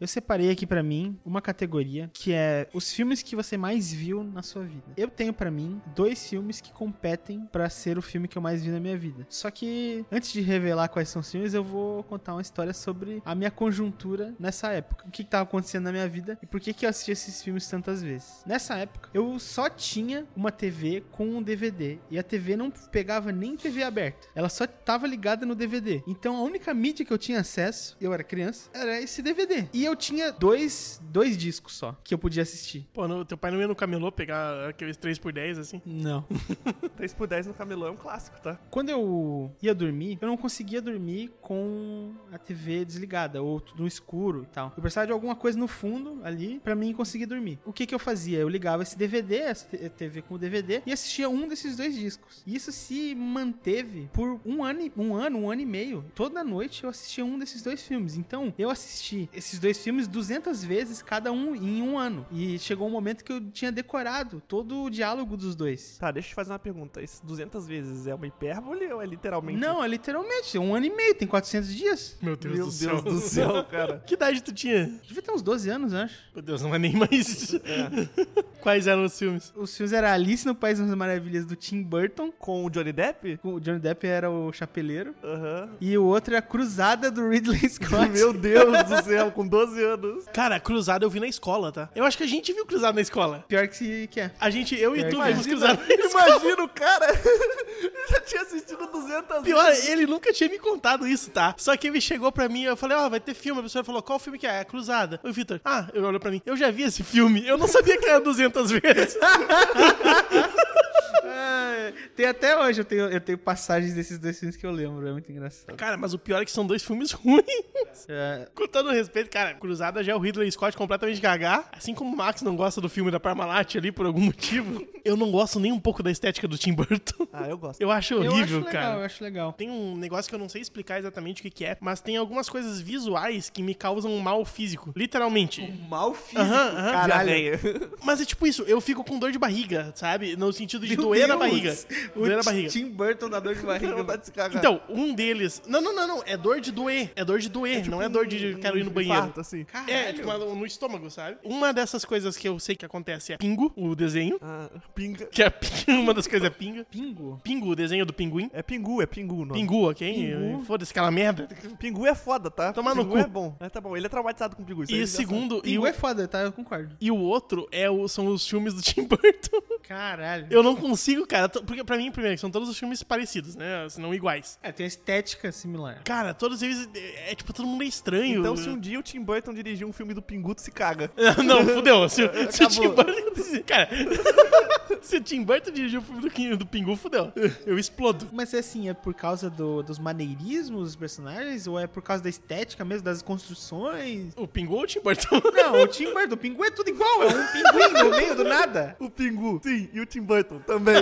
eu separei aqui pra mim uma categoria que é os filmes que você mais viu na sua vida. Eu tenho pra mim 2 filmes que competem pra ser o filme que eu mais vi na minha vida. Só que antes de revelar quais são os filmes, eu vou contar uma história sobre a minha conjuntura nessa época. O que tava acontecendo na minha vida e por que eu assisti esses filmes tantas vezes. Nessa época, eu só tinha uma TV com um DVD e a TV não pegava nem TV aberta. Ela só tava ligada no DVD. Então a única mídia que eu tinha acesso, eu era criança, era esse DVD. E eu tinha dois discos só que eu podia assistir. Pô, teu pai não ia no camelô pegar aqueles 3x10 assim? Não. 3x10 no camelô é um clássico, tá? Quando eu ia dormir, eu não conseguia dormir com a TV desligada ou no escuro e tal. Eu precisava de alguma coisa no fundo ali pra mim conseguir dormir. O que eu fazia? Eu ligava esse DVD, essa TV com o DVD e assistia um desses 2 discos. E isso se manteve por um ano e meio. Toda noite eu assistia um desses 2 filmes. Então, eu assisti esses 2 filmes 200 vezes cada um em um ano. E chegou um momento que eu tinha decorado todo o diálogo dos 2. Tá, deixa eu te fazer uma pergunta. Esses 200 vezes é uma hipérbole ou é literalmente? Não, é literalmente. 1 ano e meio, tem 400 dias. Meu Deus Meu do Deus céu. do céu, cara. Que idade tu tinha? Devia ter uns 12 anos, eu acho. Meu Deus, não é nem mais. Quais eram os filmes? Os filmes eram Alice no País das Maravilhas, do Tim Burton. Com o Johnny Depp? O Johnny Depp era o chapeleiro. Aham. E o outro é a Cruzada do Ridley Scott. Meu Deus do céu, com 12 anos. Cara, Cruzada eu vi na escola, tá? Eu acho que a gente viu Cruzada na escola. Pior que é. Eu e tu vimos Imagina, Cruzada na escola. imagina o cara. Já tinha assistido 200 Pior, vezes. ele nunca tinha me contado isso, tá? Só que ele chegou pra mim, eu falei, vai ter filme. A pessoa falou, qual filme que é? É Cruzada. O Vitor, ele olhou pra mim, eu já vi esse filme. Eu não sabia que era 200 vezes. Tem até hoje, eu tenho passagens desses 2 filmes que eu lembro, é muito engraçado. Cara, mas o pior é que são 2 filmes ruins. É, Com todo respeito, cara, Cruzada já é o Ridley Scott completamente gaga. Assim como o Max não gosta do filme da Parmalat ali por algum motivo, eu não gosto nem um pouco da estética do Tim Burton. Ah, eu gosto. Eu acho horrível, cara. Eu acho legal. Tem um negócio que eu não sei explicar exatamente o que é, mas tem algumas coisas visuais que me causam um mal físico. Literalmente. Mal físico, Aham. Caralho. Mas é tipo isso, eu fico com dor de barriga, sabe? No sentido de doer na barriga. Doer na barriga. Tim Burton dá dor de barriga. Vontade de se cagar. Então, um deles... Não. É dor de doer. É dor de doer, não é dor de quero ir no banheiro. Infarto, assim. É, tipo, no estômago, sabe? Uma dessas coisas que eu sei que acontece é Pingo, o desenho. Ah, pinga. Que é uma das coisas é Pinga. Pingo? Pingo, o desenho do pinguim. É pingu o nome. Pingu, ok? Pingu. Foda-se aquela merda. Pingu é foda, tá? Tomar no pingu cu. é bom. Tá bom, ele é traumatizado com pingu. Isso aí E a o gente já segundo... Pingo é foda, tá? Eu concordo. E o outro são os filmes do Tim Burton. Caralho. Eu não consigo, cara. Porque pra mim, primeiro, são todos os filmes parecidos, né? Se não iguais. Tem uma estética similar. Cara, todos eles... tipo, todo mundo é estranho. Então, se um dia o Tim Burton dirigir um filme do Pingu, tu se caga. Não, fudeu. Se o Tim Acabou. Burton... Cara... se o Tim Burton dirigir o filme do Pingu, fudeu. Eu explodo. Mas assim, é por causa dos maneirismos dos personagens? Ou é por causa da estética mesmo, das construções? O Pingu ou o Tim Burton? Não, o Tim Burton, o Pingu é tudo igual, é um pinguim no meio do nada. O Pingu, sim, e o Tim Burton também.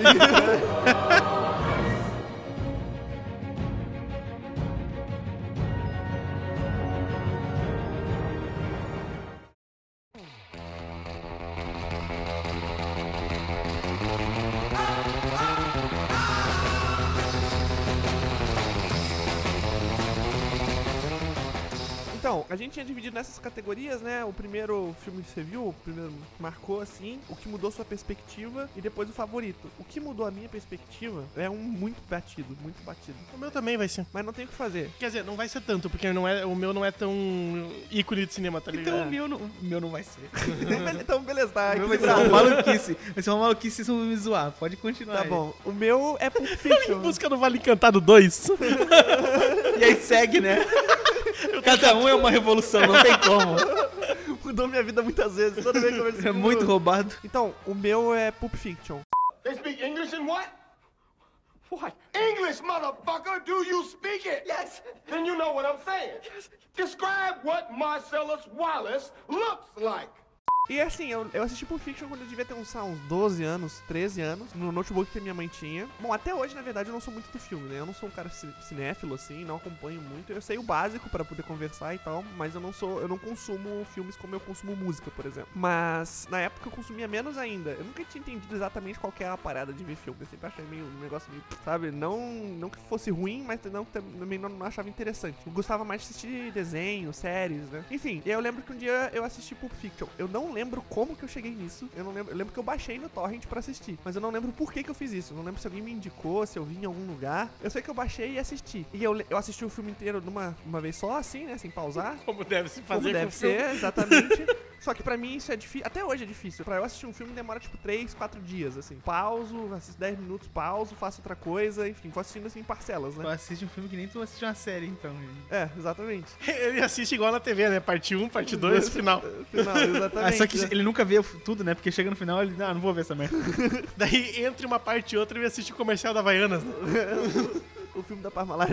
Então, a gente tinha dividido nessas categorias, né? O primeiro filme que você viu, o primeiro marcou assim, o que mudou sua perspectiva e depois o favorito. O que mudou a minha perspectiva é um muito batido. O meu também vai ser. Mas não tem o que fazer. Quer dizer, não vai ser tanto, porque o meu não é tão ícone de cinema, tá ligado? Então o meu não vai ser. Então, beleza, tá? O meu vai ser uma maluquice. Vai ser uma maluquice se me zoar. Pode continuar. Tá aí. bom. O meu é Pulp Em Fiction. busca do Vale Encantado 2. E aí segue, né? Cada um é uma revolução, não tem como. Mudou minha vida muitas vezes. Toda vez que eu vejo esse É filme, muito roubado. Então, o meu é Pulp Fiction. They speak English and what? What? English, motherfucker! Do you speak it? Yes. Then you know what I'm saying. Yes. Describe what Marcellus Wallace looks like. E assim, eu assisti Pulp Fiction quando eu devia ter uns 12 anos, 13 anos, no notebook que minha mãe tinha. Bom, até hoje, na verdade, eu não sou muito do filme, né? Eu não sou um cara cinéfilo, assim, não acompanho muito. Eu sei o básico pra poder conversar e tal, mas eu não consumo filmes como eu consumo música, por exemplo. Mas, na época, eu consumia menos ainda. Eu nunca tinha entendido exatamente qual que é a parada de ver filme. Eu sempre achei um negócio meio, sabe? Não que fosse ruim, mas também não achava interessante. Eu gostava mais de assistir desenhos, séries, né? Enfim, e aí eu lembro que um dia eu assisti Pulp Fiction. Eu não lembro como que eu cheguei nisso. Eu lembro que eu baixei no torrent pra assistir, mas eu não lembro por que eu fiz isso. Eu não lembro se alguém me indicou, se eu vi em algum lugar. Eu sei que eu baixei e assisti. E eu assisti o filme inteiro uma vez só, assim, né? Sem pausar. Como deve se fazer Como deve ser, exatamente. Só que pra mim isso é difícil. Até hoje é difícil. Pra eu assistir um filme demora tipo 3, 4 dias, assim. Pauso, assisto 10 minutos, pauso, faço outra coisa, enfim, vou assistindo assim em parcelas, né? Tu assiste um filme que nem tu assiste uma série, então. É, exatamente. Ele assiste igual na TV, né? Parte 1, parte 2, final. Final, exatamente. Só que ele nunca vê tudo, né? Porque chega no final ele, não vou ver essa merda. Daí, entre uma parte e outra, ele assiste o comercial da Havaianas, né? O filme da Parmalat.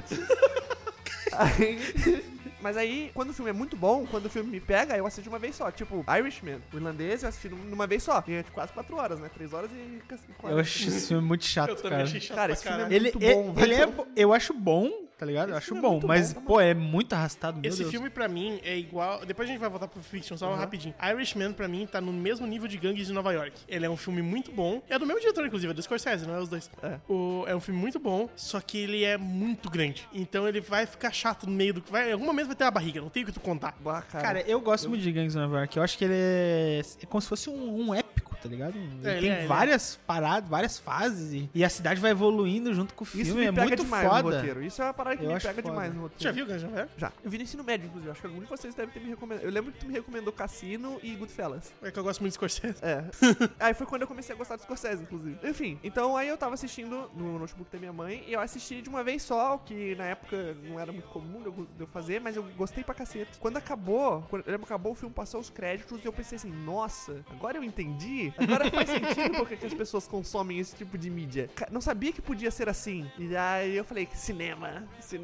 Mas aí, quando o filme é muito bom, quando o filme me pega, eu assisto de uma vez só. Tipo, Irishman, o irlandês, eu assisti numa vez só. E é de quase 4 horas, né? 3 horas e 4. Eu acho esse filme muito chato, Eu também cara. achei chato Cara, pra esse filme é caralho. muito bom. Eu acho bom, tá ligado? Eu acho filme é bom, muito mas, bom, tá pô, é muito arrastado, meu Esse Deus. filme, pra mim, é igual... Depois a gente vai voltar pro Fiction, só rapidinho. Irishman, pra mim, tá no mesmo nível de Gangues de Nova York. Ele é um filme muito bom. É do mesmo diretor, inclusive, é do Scorsese, não é os dois. É um filme muito bom, só que ele é muito grande. Então ele vai ficar chato no meio do... Em algum momento vai ter uma barriga, não tem o que tu contar. Bah, Cara, eu gosto muito de Gangs of Nova York. Eu acho que ele é como se fosse um épico, tá ligado? Ele tem várias paradas, várias fases e a cidade vai evoluindo junto com o filme. Isso me É pega muito demais no foda. roteiro. Isso é uma parada que Eu me acho pega foda. demais no roteiro. Já viu Gangues de Nova York? Já. Eu vi no ensino médio, inclusive. Acho que algum de vocês deve ter me recomendado. Eu lembro que tu me recomendou Cassino e Goodfellas. É que eu gosto muito de Scorsese. É. Aí foi quando eu comecei a gostar do Scorsese, inclusive. Enfim, então aí eu tava assistindo no notebook da minha mãe e eu assisti de uma vez só, o que na época não era muito comum de eu fazer, mas eu gostei pra caceta. Quando acabou, eu lembro que acabou o filme, passou os créditos e eu pensei assim, nossa, agora eu entendi. Agora faz sentido porque que as pessoas consomem esse tipo de mídia. Não sabia que podia ser assim. E aí eu falei, cinema.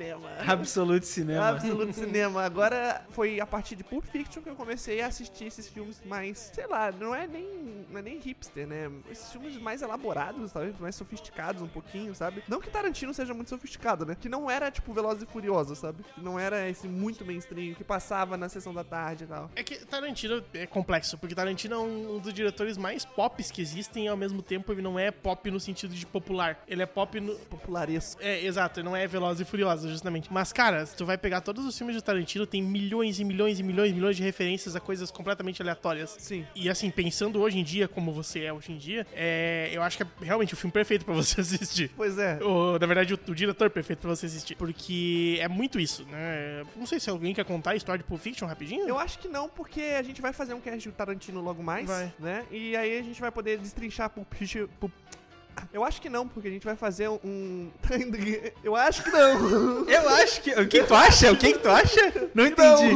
Absolute cinema. Absoluto cinema. Agora foi a partir de Pulp Fiction que eu comecei a assistir esses filmes mais, sei lá, não é nem hipster, né? Esses filmes mais elaborados, talvez, mais sofisticados um pouquinho, sabe? Não que Tarantino seja muito sofisticado, né? Que não era tipo Velozes e Furiosos, sabe? Que não era esse muito mainstream que passava na sessão da tarde e tal. É que Tarantino é complexo, porque Tarantino é um dos diretores mais pops que existem e ao mesmo tempo ele não é pop no sentido de popular. Ele é pop no... Popularesco. É, exato, ele não é Velozes e Furiosos, justamente. Mas, cara, se tu vai pegar todos os filmes de Tarantino, tem milhões e milhões e milhões de referências a coisas completamente aleatórias. Sim. E assim, pensando hoje em dia, como você é hoje em dia, eu acho que é realmente o filme perfeito pra você assistir. Pois é. Na verdade, o diretor perfeito pra você assistir. Porque é muito isso, né? Não sei se alguém quer contar a história de Pulp Fiction rapidinho. Eu acho que não, porque a gente vai fazer um cast do Tarantino logo mais, Vai. né? E aí a gente vai poder destrinchar Pulp Fiction... Eu acho que não, porque a gente vai fazer um... Eu acho que não. Eu acho que... O que tu acha? O que tu acha? Não entendi.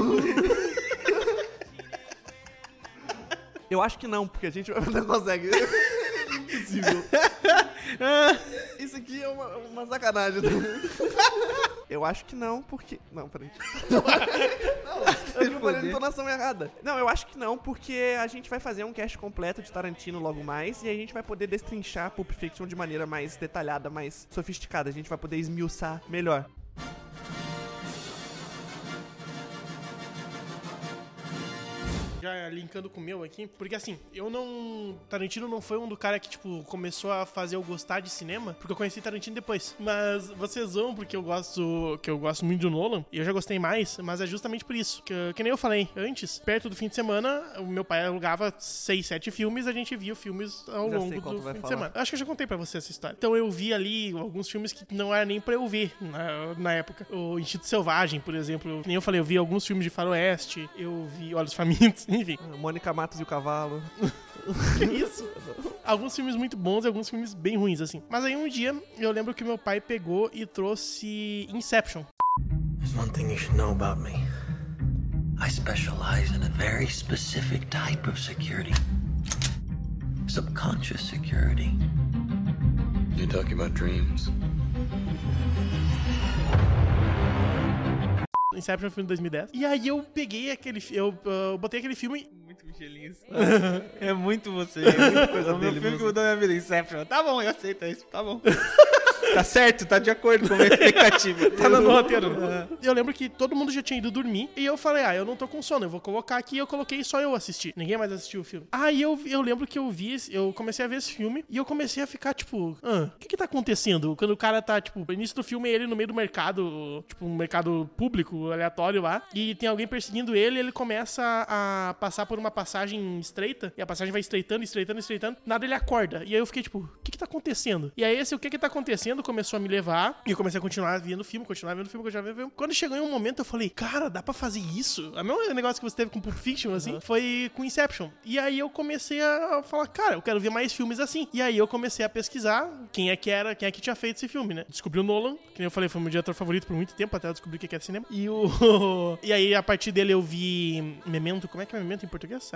Eu acho que não, porque a gente não consegue. Impossível. Isso aqui é uma sacanagem. Eu acho que não, porque... Não, peraí. Não, eu falei a entonação errada. Não, eu acho que não, porque a gente vai fazer um cast completo de Tarantino logo mais e a gente vai poder destrinchar Pulp Fiction de maneira mais detalhada, mais sofisticada. A gente vai poder esmiuçar melhor. Já linkando com o meu aqui, porque assim, Tarantino não foi um do cara que, tipo, começou a fazer eu gostar de cinema, porque eu conheci Tarantino depois. Mas vocês vão, porque eu gosto muito do Nolan, e eu já gostei mais, mas é justamente por isso. Que nem eu falei antes, perto do fim de semana, o meu pai alugava 6, 7 filmes, a gente via filmes ao Já longo sei qual do tu vai fim de falar. semana. Acho que eu já contei pra você essa história. Então eu vi ali alguns filmes que não era nem pra eu ver na época. O Instinto Selvagem, por exemplo. Que nem eu falei, eu vi alguns filmes de faroeste, eu vi Olhos Famintos, enfim. Mônica Matos e o Cavalo. Que isso? Alguns filmes muito bons e alguns filmes bem ruins, assim. Mas aí um dia, eu lembro que meu pai pegou e trouxe Inception. There's one thing you should know about me. I specialize in a very specific type of security. Subconscious security. You talking about dreams? Inception é um filme de 2010. E aí eu peguei aquele... Eu botei aquele filme... Muito Michelins. É muito você. É muita coisa o meu dele filme que mesmo. mudou minha vida, Inception. Tá bom, eu aceito isso. Tá bom. Tá certo, tá de acordo com a minha expectativa. Tá no roteiro, né? Eu lembro que todo mundo já tinha ido dormir. E eu falei, eu não tô com sono, eu vou colocar aqui. E eu coloquei só eu assistir. Ninguém mais assistiu o filme. Aí eu lembro que eu comecei a ver esse filme. E eu comecei a ficar, tipo, o que tá acontecendo? Quando o cara tá, tipo, no início do filme, ele no meio do mercado, tipo, um mercado público, aleatório lá. E tem alguém perseguindo ele, e ele começa a passar por uma passagem estreita. E a passagem vai estreitando. Nada, ele acorda. E aí eu fiquei, tipo, o que tá acontecendo? E aí o que tá acontecendo começou a me levar. E eu comecei a continuar vendo filme. Quando chegou em um momento, eu falei, cara, dá pra fazer isso? O mesmo negócio que você teve com Pulp Fiction, assim, foi com Inception. E aí eu comecei a falar, cara, eu quero ver mais filmes assim. E aí eu comecei a pesquisar quem é que tinha feito esse filme, né? Descobri o Nolan, que nem eu falei, foi meu diretor favorito por muito tempo, até eu descobri o que é cinema. E aí, a partir dele, eu vi Memento. Como é que é Memento em português?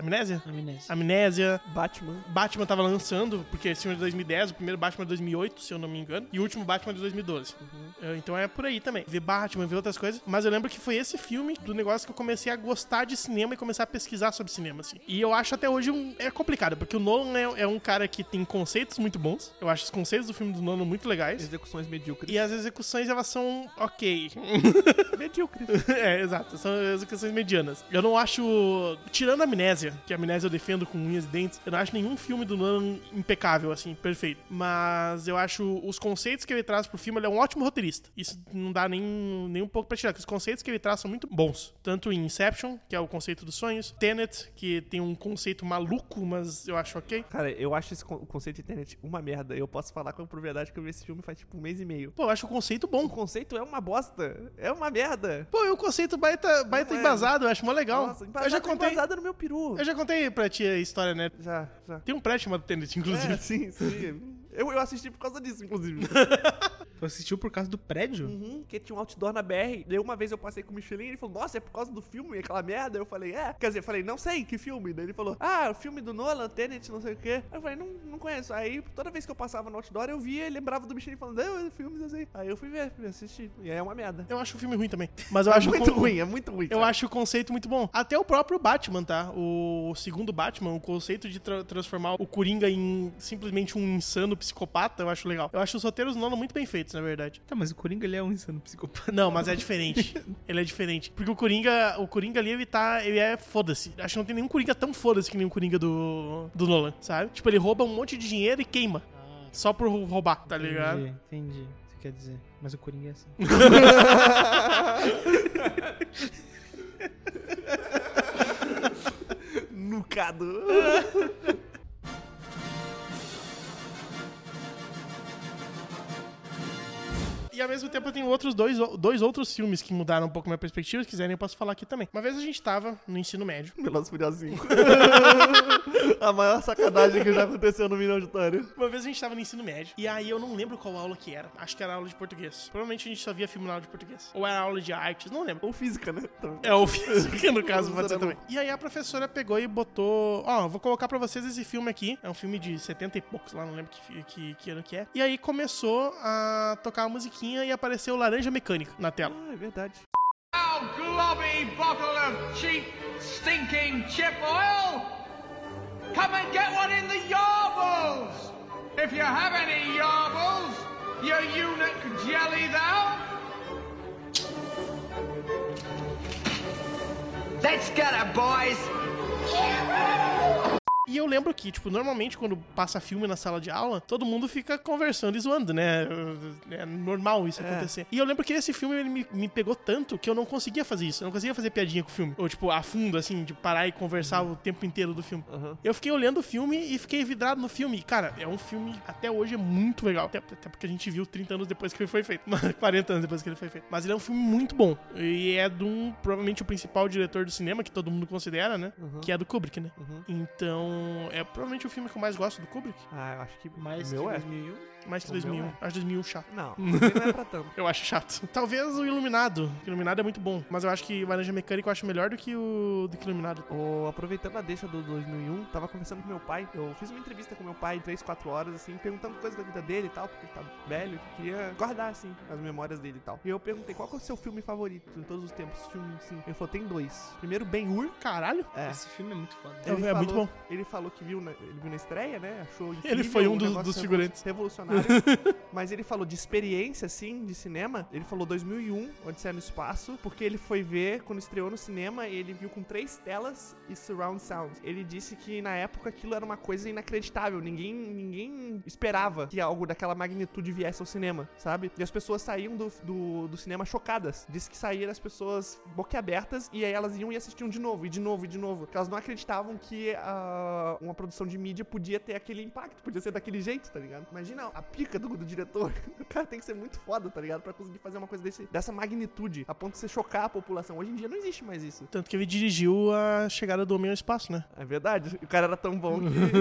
Amnésia. Batman tava lançando, porque esse filme é de 2010, o primeiro Batman é de 2008, se eu não me engano, e o último Batman é de 2012. Então é por aí também. Ver Batman, ver outras coisas. Mas eu lembro que foi esse filme do negócio que eu comecei a gostar de cinema e começar a pesquisar sobre cinema, assim. E eu acho até hoje é complicado, porque o Nolan é um cara que tem conceitos muito bons. Eu acho os conceitos do filme do Nolan muito legais. Execuções medíocres. E as execuções, elas são ok. Medíocres. Exato. São execuções medianas. Eu não acho... Tirando a Amnésia, que a Amnésia eu defendo com unhas e dentes, eu não acho nenhum filme do Nolan impecável, assim, perfeito. Mas eu acho os conceitos que ele traz pro filme, ele é um ótimo roteirista. Isso não dá nem um pouco pra tirar, porque os conceitos que ele traz são muito bons. Tanto em Inception, que é o conceito dos sonhos, Tenet, que tem um conceito maluco, mas eu acho ok. Cara, eu acho o conceito de Tenet uma merda. Eu posso falar com propriedade que eu vi esse filme faz tipo um mês e meio. Pô, eu acho o conceito bom. O conceito é uma bosta. É uma merda. Pô, e o conceito baita embasado, eu acho mó legal. Nossa, eu já contei. embasado no meu peru. Eu já contei pra ti a história, né? Já. Tem um prédio chamado Tenet, inclusive. Sim. Eu assisti por causa disso, inclusive. Tu assistiu por causa do prédio? Porque tinha um outdoor na BR. Daí uma vez eu passei com o Michelin e ele falou, nossa, é por causa do filme, aquela merda? Eu falei, Quer dizer, eu falei, não sei, que filme? Daí ele falou, o filme do Nolan, Tenet, não sei o quê. Aí eu falei, não conheço. Aí toda vez que eu passava no outdoor, eu via e lembrava do Michelin falando, filmes assim. Aí eu fui assistir. E aí é uma merda. Eu acho o filme ruim também. Mas eu acho é muito ruim. Eu acho o conceito muito bom. Até o próprio Batman, tá? O segundo Batman, o conceito de transformar o Coringa em simplesmente um insano psicopata, eu acho legal. Eu acho os roteiros Nolan muito bem feitos, na verdade. Tá, mas o Coringa, ele é um insano psicopata. Não, mas é diferente. Ele é diferente. Porque o Coringa ali, ele é foda-se. Acho que não tem nenhum Coringa tão foda-se que nem o Coringa do Nolan, sabe? Tipo, ele rouba um monte de dinheiro e queima. Só por roubar, tá ligado? Entendi. Você quer dizer. Mas o Coringa é assim. Nucado. E ao mesmo tempo eu tenho outros dois outros filmes que mudaram um pouco minha perspectiva. Se quiserem, eu posso falar aqui também. Uma vez a gente tava no ensino médio. Velozes e Furiosos 5. A maior sacanagem que já aconteceu no Mini Auditório. Uma vez a gente tava no ensino médio. E aí eu não lembro qual aula que era. Acho que era aula de português. Provavelmente a gente só via filme na aula de português. Ou era aula de artes, não lembro. Ou física, né? Ou física, no caso, pode ser também. E aí a professora pegou e botou... vou colocar pra vocês esse filme aqui. É um filme de 70 e poucos lá, não lembro que ano que é. E aí começou a tocar a musiquinha e apareceu Laranja Mecânica na tela. É verdade. Oh, globby bottle of cheap, stinking chip oil! Come and get one in the yarbles! If you have any yarbles, you eunuch jelly thou! Let's get it, boys! E eu lembro que, tipo, normalmente quando passa filme na sala de aula, todo mundo fica conversando e zoando, né? É normal isso acontecer. E eu lembro que esse filme, ele me pegou tanto que eu não conseguia fazer isso. Eu não conseguia fazer piadinha com o filme. Ou, tipo, a fundo, assim, de parar e conversar o tempo inteiro do filme. Eu fiquei olhando o filme e fiquei vidrado no filme. E, cara, é um filme, até hoje, é muito legal. Até porque a gente viu 30 anos depois que ele foi feito. 40 anos depois que ele foi feito. Mas ele é um filme muito bom. E é provavelmente o principal diretor do cinema, que todo mundo considera, né? Que é do Kubrick, né? Então... é provavelmente o filme que eu mais gosto do Kubrick. Ah, eu acho que Mais meu que é. 2001. Mais que O meu 2001. é. Acho 2001 chato. Não, não é pra tanto. Eu acho chato. Talvez o Iluminado. O Iluminado é muito bom. Mas eu acho que Laranja Mecânica eu acho melhor do que o Iluminado. Aproveitando a deixa do 2001, tava conversando com meu pai. Eu fiz uma entrevista com meu pai 3, 4 horas, assim, perguntando coisas da vida dele e tal, porque ele tá velho, que queria guardar, assim, as memórias dele e tal. E eu perguntei, qual que é o seu filme favorito em todos os tempos? Filme, sim. Ele falou, tem 2. Primeiro, Ben-Hur. Caralho. É. Esse filme é muito foda. É muito bom. Ele falou que viu ele viu na estreia, né? Achou incrível, Ele foi um negócio dos figurantes. revolucionário. Mas ele falou de experiência, assim, de cinema. Ele falou 2001, Odisseia no Espaço, porque ele foi ver, quando estreou no cinema, ele viu com 3 telas e surround sound. Ele disse que na época aquilo era uma coisa inacreditável. Ninguém esperava que algo daquela magnitude viesse ao cinema, sabe? E as pessoas saíam do cinema chocadas. Disse que saíram as pessoas boquiabertas e aí elas iam e assistiam de novo, e de novo, e de novo. Porque elas não acreditavam que uma produção de mídia podia ter aquele impacto, podia ser daquele jeito, tá ligado? Imagina a pica do diretor. O cara tem que ser muito foda, tá ligado? Pra conseguir fazer uma coisa dessa magnitude, a ponto de você chocar a população. Hoje em dia não existe mais isso. Tanto que ele dirigiu a chegada do homem ao espaço, né? É verdade. O cara era tão bom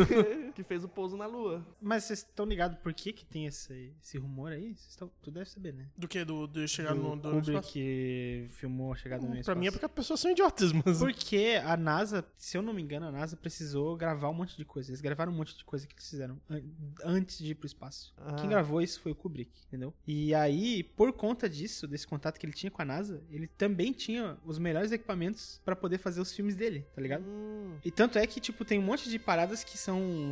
que fez o pouso na lua. Mas vocês estão ligados por que tem esse rumor aí? Tu deve saber, né? Do que? Do chegar Do no Kubrick espaço? que filmou a chegada no espaço. Pra mim é porque as pessoas são idiotas, mas... Porque a NASA, se eu não me engano, a NASA precisou gravar um monte de coisa. Eles gravaram um monte de coisa que eles fizeram antes de ir pro espaço. Quem gravou isso foi o Kubrick, entendeu? E aí, por conta disso, desse contato que ele tinha com a NASA, ele também tinha os melhores equipamentos pra poder fazer os filmes dele, tá ligado? E tanto é que, tipo, tem um monte de paradas que são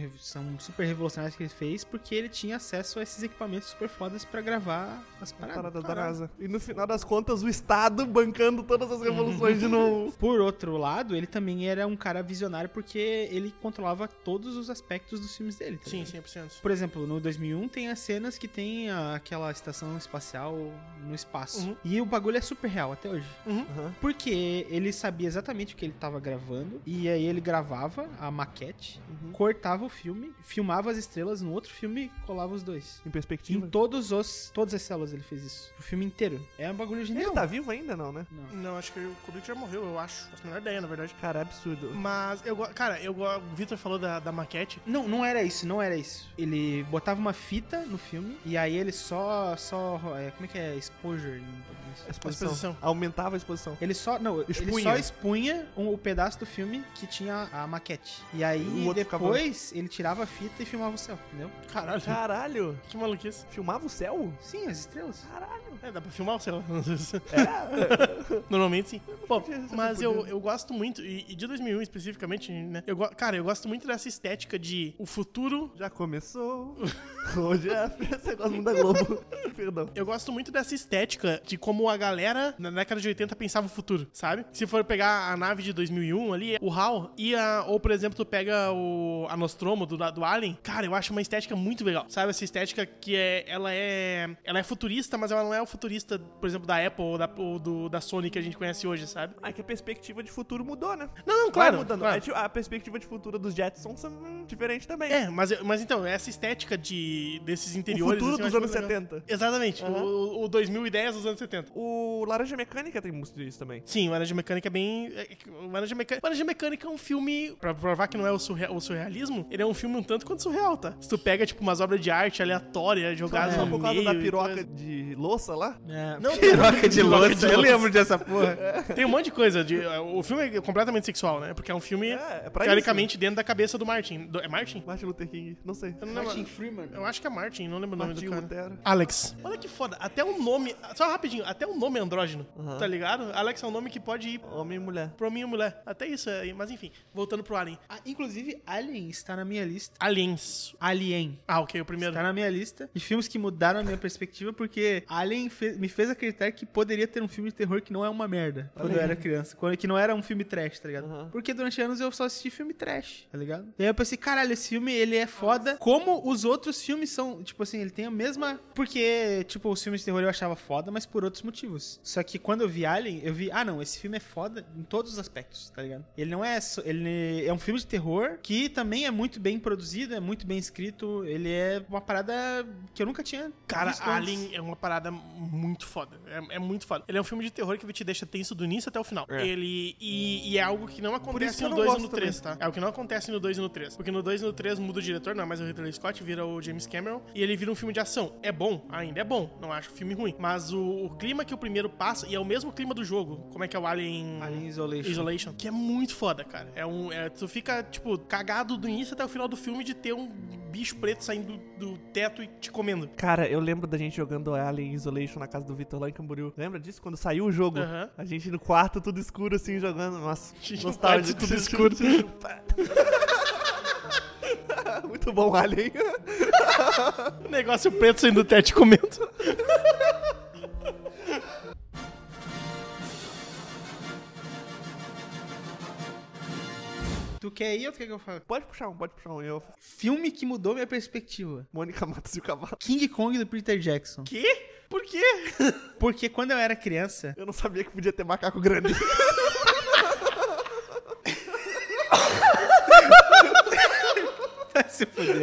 super revolucionárias que ele fez, porque ele tinha acesso a esses equipamentos super fodas pra gravar as paradas. Da NASA. E no final das contas, o Estado bancando todas as revoluções de novo. Por outro lado, ele também era um cara visionário porque ele controlava todos os aspectos dos filmes dele. Tá Sim, ligado? 100%. Por exemplo, no 2001 tem as cenas que tem aquela estação espacial no espaço. E o bagulho é super real até hoje. Porque ele sabia exatamente o que ele tava gravando. E aí ele gravava a maquete, cortava o filme, filmava as estrelas no outro filme e colava os dois. Em perspectiva. Em todas as células ele fez isso. O filme inteiro. É um bagulho genial. Ele tá vivo ainda, não, né? Não, acho que o Kubrick já morreu, eu acho. Faço a menor ideia, na verdade. Cara, é absurdo. Mas, o Victor falou da maquete. Não era isso. Ele botava uma fita no filme e aí ele só como é que é? Exposure. Exposição. Aumentava a exposição. Ele só expunha o pedaço do filme que tinha a maquete. E aí O outro depois ele tirava a fita e filmava o céu, entendeu? Caralho. Que maluquice. Filmava o céu? Sim, as estrelas. Caralho. Dá pra filmar o céu. É. Normalmente sim. Bom, mas eu gosto muito, e de 2001 especificamente, né? Eu gosto muito dessa estética de o futuro... Já começou. Hoje é esse negócio mundo da Globo. Perdão. Eu gosto muito dessa estética de como a galera na década de 80 pensava o futuro, sabe? Se for pegar a nave de 2001 ali, o HAL ia... Ou, por exemplo, tu pega a Nostromo do Alien. Cara, eu acho uma estética muito legal. Sabe? Essa estética que ela é futurista, mas ela não é o futurista, por exemplo, da Apple ou da Sony que a gente conhece hoje, sabe? É que a perspectiva de futuro mudou, né? Não, claro. Vai mudando. Claro. A perspectiva de futuro dos Jetsons são diferente também. Mas então, essa estética desses O interiores... futuro assim, dos eu anos acho muito legal. 70. Exatamente. O 2010 dos anos 70. O Laranja Mecânica tem muito disso também. Sim, o Laranja Mecânica é bem... O Laranja Mecânica é um filme... Pra provar que não é o surrealismo, ele é um filme um tanto quanto surreal, tá? Se tu pega, tipo, umas obras de arte aleatórias jogadas Só no por causa meio da e piroca coisa. de louça lá? Não, Piroca de louça. de Eu louça. lembro dessa porra. Tem um monte de coisa. O filme é completamente sexual, né? Porque é um filme, É pra teoricamente, dentro da cabeça do Martin. É Martin? Martin Luther King, não sei. Eu não lembro. Martin Freeman. Eu acho que é Martin, não lembro o nome Martin do cara. Lutero. Alex. Olha que foda. Até o nome... Só rapidinho. Até o nome é andrógeno. Tá ligado? Alex é um nome que pode ir Homem e mulher. pro homem e mulher. Até isso. Mas enfim. Voltando pro Alien. Inclusive, Alien está na minha lista. Aliens. Alien. Ah, ok. O primeiro. Está na minha lista de filmes que mudaram a minha perspectiva, porque Alien me fez acreditar que poderia ter um filme de terror que não é uma merda quando eu era criança. Que não era um filme trash, tá ligado? Porque durante anos eu só assisti filme trash, tá ligado? E aí eu pensei, caralho, esse filme, ele é foda. Como os outros filmes são, tipo assim, ele tem a mesma... Porque, tipo, os filmes de terror eu achava foda, mas por outros motivos. Só que quando eu vi Alien, eu vi, esse filme é foda em todos os aspectos, tá ligado? Ele não é... Ele é um filme de terror que também também é muito bem produzido, é muito bem escrito. Ele é uma parada que eu nunca tinha Cara, visto antes. Alien é uma parada muito foda. É muito foda. Ele é um filme de terror que te deixa tenso do início até o final. E é algo que não isso acontece que eu no não 2 e gosto no 3, tá? É o que não acontece no 2 e no 3. Porque no 2 e no 3 muda o diretor, não é mais o Ridley Scott, vira o James Cameron. E ele vira um filme de ação. É bom, ainda é bom. Não acho o filme ruim. Mas o clima que o primeiro passa, e é o mesmo clima do jogo. Como é que é o Alien Isolation? Que é muito foda, cara. Tu fica, tipo, cagado do início até o final do filme de ter um bicho preto saindo do teto e te comendo. Cara, eu lembro da gente jogando Alien Isolation na casa do Vitor lá em Camboriú. Lembra disso? Quando saiu o jogo, a gente no quarto, tudo escuro, assim, jogando. Nossa, nostálgico. Tudo escuro. Muito bom, Alien. Negócio preto saindo do teto te comendo. Tu quer ir ou tu quer que eu fale? Pode puxar um. Eu... Filme que mudou minha perspectiva. Mônica Matos e o Cavalo. King Kong do Peter Jackson. Quê? Por quê? Porque quando eu era criança... Eu não sabia que podia ter macaco grande. Vai se fuder.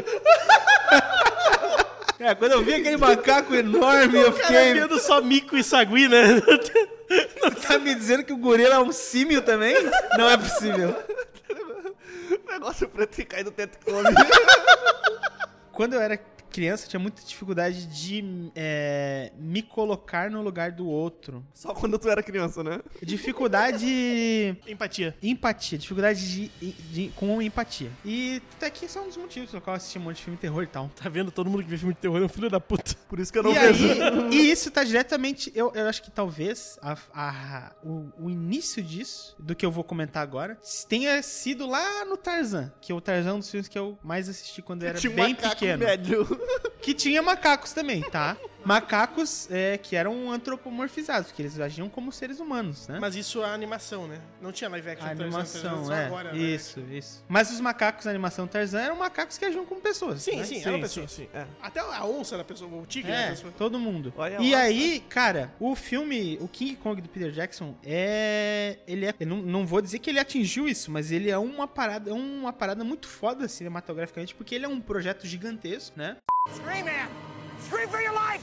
Quando eu vi aquele macaco enorme, eu fiquei... vendo só mico e sagui, né? Tá me dizendo que o gorila é um símio também? Não é possível. Negócio preto que cai do teto e come. Quando eu era criança, eu tinha muita dificuldade de me colocar no lugar do outro. Só quando tu era criança, né? Dificuldade... Empatia. Dificuldade com empatia. E até que esse é um dos motivos pelo qual eu assisti um monte de filme de terror e tal. Tá vendo? Todo mundo que vê filme de terror é um filho da puta. Por isso que eu não E vejo. e isso tá diretamente... Eu acho que talvez o início disso, do que eu vou comentar agora, tenha sido lá no Tarzan. Que o Tarzan é um dos filmes que eu mais assisti quando eu era Tinha um bem macaco pequeno. médio. Que tinha macacos também, tá? Macacos que eram antropomorfizados, porque eles agiam como seres humanos, né? Mas isso é animação, né? Não tinha live action. A animação, só agora, né? Isso. Mas os macacos na animação Tarzan eram macacos que agiam como pessoas. Sim, né? sim, era uma pessoa. Sim. É. Até a onça era pessoa, o tigre era pessoa. Todo mundo. Olha E lá, aí, cara, o filme, o King Kong do Peter Jackson, eu não vou dizer que ele atingiu isso, mas ele é uma parada muito foda cinematograficamente, porque ele é um projeto gigantesco, né? Scream, man! Scream for your life!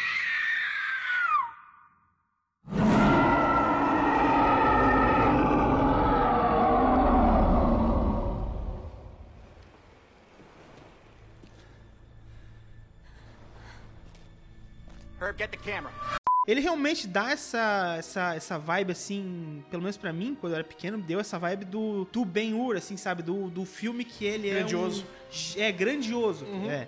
Herb, get the camera. Ele realmente dá essa vibe, assim, pelo menos pra mim, quando eu era pequeno, deu essa vibe do Ben-Hur, assim, sabe? Do filme que ele grandioso. É grandioso. É.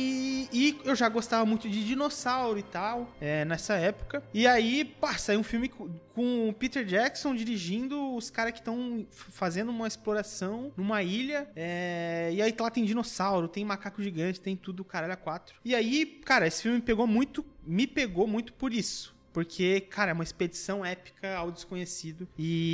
E eu já gostava muito de dinossauro e tal, nessa época. E aí, saiu um filme com o Peter Jackson dirigindo os caras que estão fazendo uma exploração numa ilha. E aí lá tem dinossauro, tem macaco gigante, tem tudo, caralho, a 4. E aí, cara, esse filme me pegou muito por isso. Porque, cara, é uma expedição épica ao desconhecido.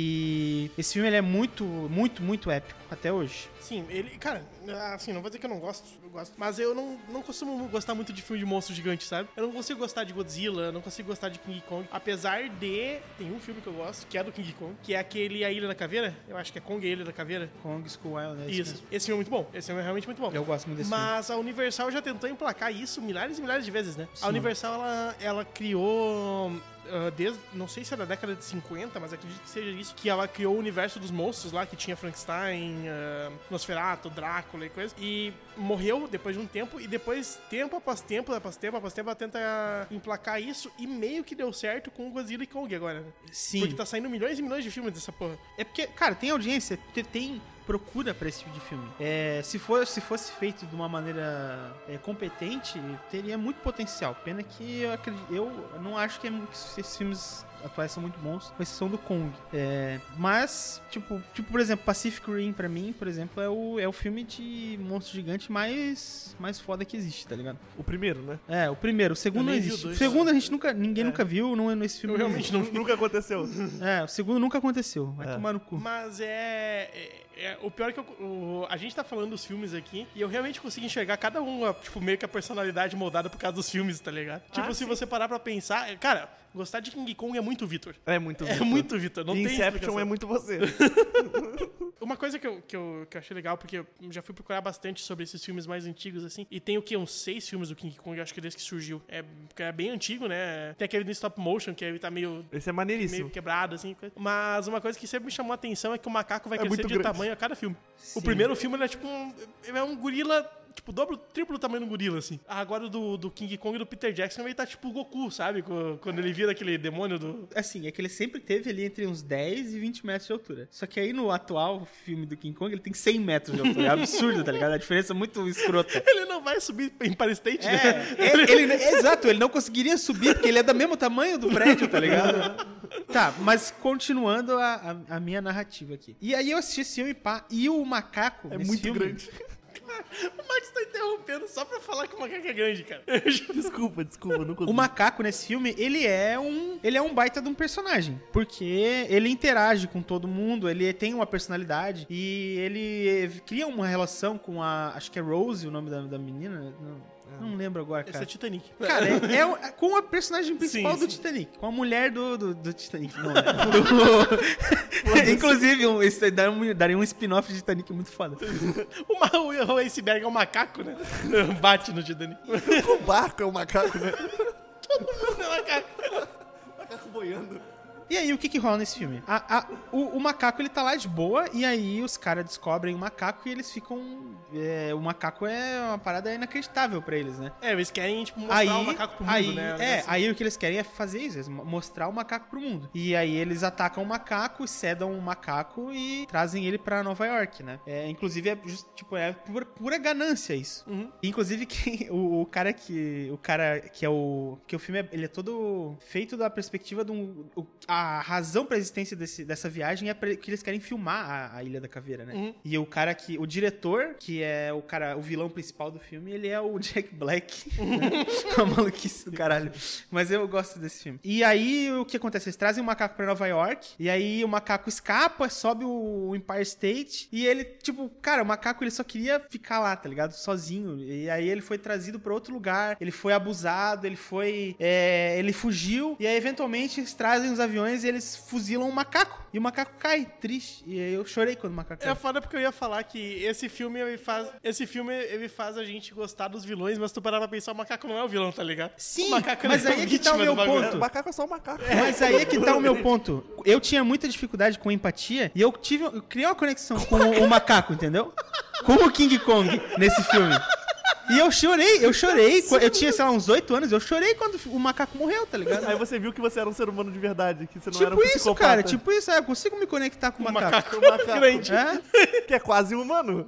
E esse filme ele é muito, muito, muito épico até hoje. Sim, ele, cara, assim, não vou dizer que eu não gosto, eu gosto. Mas eu não costumo gostar muito de filme de monstro gigante, sabe? Eu não consigo gostar de Godzilla, não consigo gostar de King Kong. Apesar de... Tem um filme que eu gosto, que é do King Kong, que é aquele A Ilha da Caveira. Eu acho que é Kong e a Ilha da Caveira. Kong Skull Island. Isso. Esse filme é muito bom. Esse filme é realmente muito bom. Eu gosto muito desse filme. Mas a Universal já tentou emplacar isso milhares e milhares de vezes, né? Sim. A Universal, ela criou... desde, não sei se é da década de 50, mas acredito que seja isso, que ela criou o universo dos monstros lá, que tinha Frankenstein, Nosferatu, Drácula e coisa, e morreu depois de um tempo, e depois, tempo após tempo, ela tenta emplacar isso, e meio que deu certo com Godzilla e Kong agora, né? Sim. Porque tá saindo milhões e milhões de filmes dessa porra. É porque, cara, tem audiência, tem procura pra esse tipo de filme. Se fosse feito de uma maneira competente, teria muito potencial. Pena que eu não acho que esses filmes atuais são muito bons, com exceção do Kong. Mas, tipo, por exemplo, Pacific Rim, pra mim, por exemplo, é o filme de monstro gigante mais foda que existe, tá ligado? O primeiro, né? O primeiro. O segundo não existe. O segundo ninguém nunca viu, não é nesse filme. Realmente não. Nunca aconteceu. O segundo nunca aconteceu. Vai tomar no cu. Mas O pior é que a gente tá falando dos filmes aqui e eu realmente consigo enxergar cada um, tipo, meio que a personalidade moldada por causa dos filmes, tá ligado? Tipo, se você parar pra pensar... Cara, gostar de King Kong é muito Vitor. É muito Vitor. É muito Vitor, não tem Inception explicação. é muito você. Uma coisa que eu achei legal, porque eu já fui procurar bastante sobre esses filmes mais antigos, assim, e tem o quê? Uns 6 filmes do King Kong, acho que desde que surgiu. É bem antigo, né? Tem aquele do stop motion, que ele tá meio Esse é maneiríssimo. quebrado, assim. Mas uma coisa que sempre me chamou a atenção é que o macaco vai crescer muito de grande. tamanho a cada filme. Sim. O primeiro filme, ele é tipo ele é um gorila... Tipo, dobro, triplo do tamanho do gorila, assim. Agora do King Kong e do Peter Jackson, ele tá tipo o Goku, sabe? Quando ele vira aquele demônio do... Assim, é que ele sempre teve ali entre uns 10 e 20 metros de altura. Só que aí no atual filme do King Kong, ele tem 100 metros de altura. É absurdo, tá ligado? A diferença é muito escrota. Ele não vai subir em Empire State, né? Exato, ele não conseguiria subir, porque ele é do mesmo tamanho do prédio, tá ligado? Tá, mas continuando a minha narrativa aqui. E aí eu assisti esse filme, pá, e o macaco É nesse muito filme, grande. O Max tá interrompendo só pra falar que o macaco é grande, cara. Desculpa, não consigo. O macaco nesse filme, ele é um baita de um personagem, porque ele interage com todo mundo, ele tem uma personalidade e ele cria uma relação com acho que é Rose o nome da menina, não lembro agora, Esse cara. é Titanic. Cara, é com a personagem principal Sim, do sim. Titanic, com a mulher do Titanic. Não, né? Inclusive, daria um spin-off de Titanic muito foda. O iceberg é um macaco, né? Bate no Titanic. O barco é um macaco, né? Todo mundo é macaco. Macaco boiando. E aí, o que rola nesse filme? O macaco, ele tá lá de boa, e aí os caras descobrem o macaco e eles ficam... o macaco é uma parada inacreditável pra eles, né? Eles querem, tipo, mostrar o macaco pro mundo, né? Aí o que eles querem é fazer isso, mostrar o macaco pro mundo. E aí eles atacam o macaco, sedam o macaco e trazem ele pra Nova York, né? Inclusive, é pura ganância isso. Uhum. Inclusive, o cara que é o... Que o filme, ele é todo feito da perspectiva de a razão pra existência dessa viagem é que eles querem filmar a Ilha da Caveira, né? Uhum. E o diretor, que é o vilão principal do filme, ele é o Jack Black. Uma maluquice do caralho. Mas eu gosto desse filme. E aí, o que acontece? Eles trazem o macaco pra Nova York, e aí o macaco escapa, sobe o Empire State, e ele, tipo, cara, o macaco, ele só queria ficar lá, tá ligado? Sozinho. E aí ele foi trazido pra outro lugar, ele foi abusado, ele fugiu, e aí eventualmente eles trazem os aviões e eles fuzilam o macaco. E o macaco cai, triste. E aí eu chorei quando o macaco cai. É foda porque eu ia falar que esse filme ele faz a gente gostar dos vilões, mas tu parar pra pensar, o macaco não é o vilão, tá ligado? Sim, o macaco mas aí é que tá o meu ponto. O macaco é só um macaco. Mas aí é que tá o meu ponto. Eu tinha muita dificuldade com empatia e eu criei uma conexão com o macaco, entendeu? Com o King Kong nesse filme. E eu chorei. Eu tinha, sei lá, uns 8 anos, eu chorei quando o macaco morreu, tá ligado? Aí você viu que você era um ser humano de verdade, que você não era um Tipo isso, psicopata. cara, tipo isso. Eu consigo me conectar com o macaco. O macaco grande. É? que é quase um humano.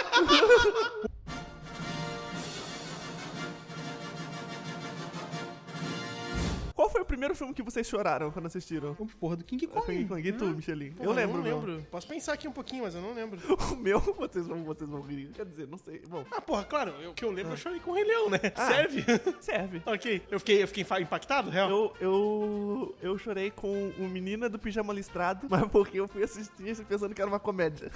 Qual foi o primeiro filme que vocês choraram quando assistiram? O porra do King Kong. King Kong. E tu, Michelin? Pô, Eu lembro, não meu. lembro. Posso pensar aqui um pouquinho, mas eu não lembro. O meu, vocês vão rir. Quer dizer, não sei. Bom, Ah, porra, claro, o que eu lembro, eu chorei com o Rei Leão, né? Serve? serve. Ok. Eu fiquei impactado, real? Eu chorei com o Menina do Pijama Listrado, mas porque eu fui assistir pensando que era uma comédia.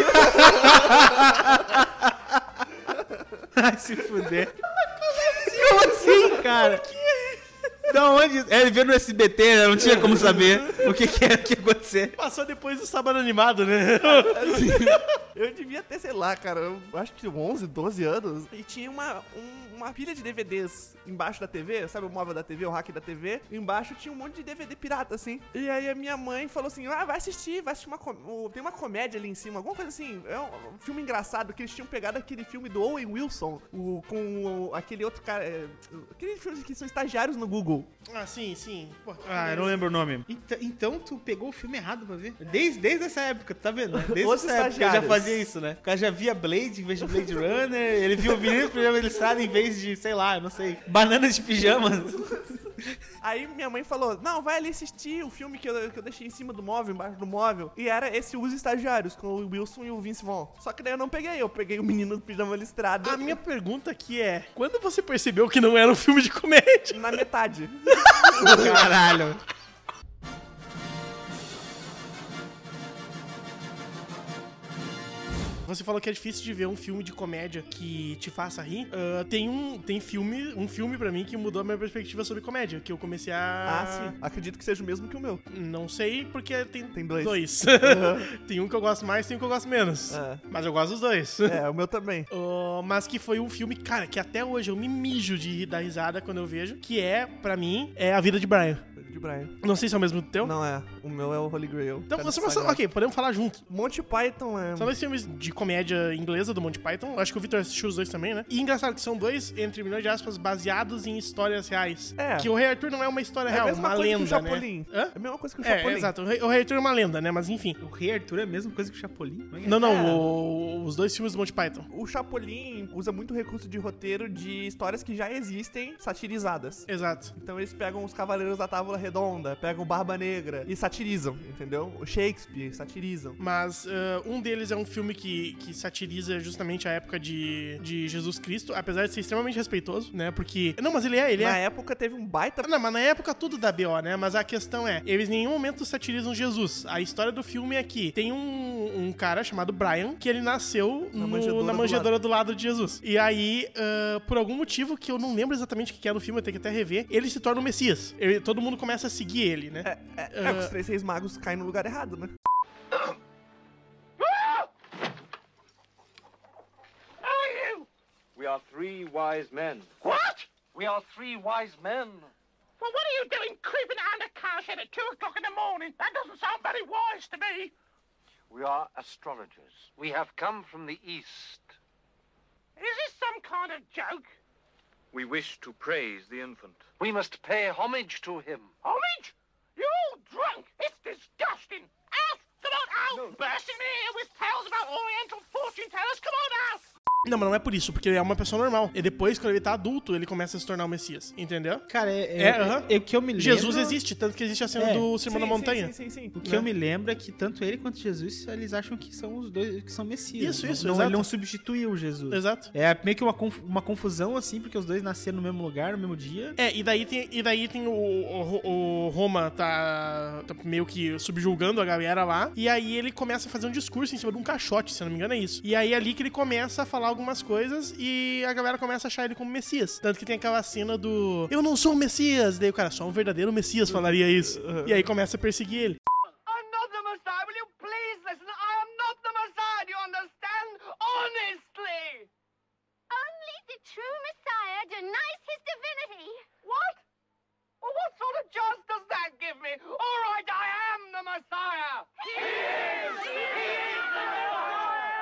Ai, se fuder. Como assim, cara? Da onde? Ele veio no SBT, né? Não tinha como saber o que era que ia acontecer. Passou depois do Sábado Animado, né? Assim, eu devia ter, sei lá, cara, eu acho que 11, 12 anos. E tinha uma pilha de DVDs embaixo da TV, sabe o móvel da TV, o rack da TV? Embaixo tinha um monte de DVD pirata, assim. E aí a minha mãe falou assim, vai assistir tem uma comédia ali em cima, alguma coisa assim. É um filme engraçado, que eles tinham pegado aquele filme do Owen Wilson, com aquele outro cara, aquele filme que são estagiários no Google. Ah, sim. Porra, Eu não lembro o nome. Então tu pegou o filme errado pra ver. Desde essa época, tá vendo? Né? Desde Os essa época eu já estagiários. fazia isso, né? O cara já via Blade em vez de Blade Runner, ele viu o Menino do Pijama Listrado em vez de, sei lá, não sei, Bananas de Pijamas. Aí minha mãe falou, não, vai ali assistir o filme que eu deixei em cima do móvel, embaixo do móvel. E era esse Os Estagiários, com o Wilson e o Vince Vaughn. Só que daí eu peguei o Menino do Pijama Listrado. A minha pergunta aqui é, quando você percebeu que não era um filme de comédia? Na metade. Caralho. você falou que é difícil de ver um filme de comédia que te faça rir. Tem um filme pra mim que mudou a minha perspectiva sobre comédia, que eu comecei a... Ah, sim. Acredito que seja o mesmo que o meu. Não sei, porque tem dois. Tem um que eu gosto mais, tem um que eu gosto menos. Mas eu gosto dos dois. O meu também. Mas que foi um filme, cara, que até hoje eu me mijo de dar risada quando eu vejo, que é, pra mim, é A Vida de Brian. De Brian. Não sei se é o mesmo do teu. Não é. O meu é o Holy Grail. Então, ok, podemos falar junto. Monty Python é... São dois filmes de comédia inglesa do Monty Python. Acho que o Victor assistiu os dois também, né? E engraçado que são dois, entre milhões de aspas, baseados em histórias reais. Que o Rei Arthur não é uma história real, é uma lenda, que o Chapolin. Né? É a mesma coisa que o Chapolin. Exato. O Rei Arthur é uma lenda, né? Mas enfim. O Rei Arthur é a mesma coisa que o Chapolin? Não. Os dois filmes do Monty Python. O Chapolin usa muito recurso de roteiro de histórias que já existem, satirizadas. Exato. Então eles pegam os Cavaleiros da Távola Redonda, pegam o Barba Negra e satirizam, entendeu? O Shakespeare satirizam. Mas um deles é um filme que satiriza justamente a época de Jesus Cristo, apesar de ser extremamente respeitoso, né? Porque... Não, mas ele é... Na época teve um baita... Não, mas na época tudo dá BO, né? Mas a questão é, eles em nenhum momento satirizam Jesus. A história do filme é que tem um cara chamado Brian, que ele nasceu na manjedoura do lado de Jesus. E aí, por algum motivo que eu não lembro exatamente o que é no filme, eu tenho que até rever, ele se torna o Messias. Todo mundo começa a seguir ele, né? Os 3 reis magos caem no lugar errado, né? We are 3 wise men. What? We are 3 wise men. Well, what are you doing creeping around a cowshed at 2 o'clock in the morning? That doesn't sound very wise to me. We are astrologers. We have come from the east. Is this some kind of joke? We wish to praise the infant. We must pay homage to him. Homage? You're all drunk. It's disgusting. Out! Come on, out! No. Bursting me here with tales about Oriental fortune tellers. Come on, out! Não, mas não é por isso, porque ele é uma pessoa normal. E depois, quando ele tá adulto, ele começa a se tornar o Messias, entendeu? Cara, o que eu me lembro... Jesus existe, tanto que existe a cena do Sermão da Montanha. Sim. O que eu me lembro é que tanto ele quanto Jesus, eles acham que são os dois, que são Messias. Isso, não, exato. Ele não substituiu Jesus. Exato. É meio que uma confusão, assim, porque os dois nasceram no mesmo lugar, no mesmo dia. E daí tem o Roma tá meio que subjulgando a galera lá, e aí ele começa a fazer um discurso em cima de um caixote, se eu não me engano é isso. E aí é ali que ele começa a falar algumas coisas e a galera começa a achar ele como Messias. Tanto que tem aquela cena do eu não sou o Messias, daí o cara, só um verdadeiro Messias falaria isso. E aí começa a perseguir ele. I'm not the Messiah. Will you please listen? I am not the Messiah. Do you understand? Honestly. Only the true Messiah denies his divinity. What? Well, what sort of chance does that give me? All right, I am the Messiah. He is the Messiah.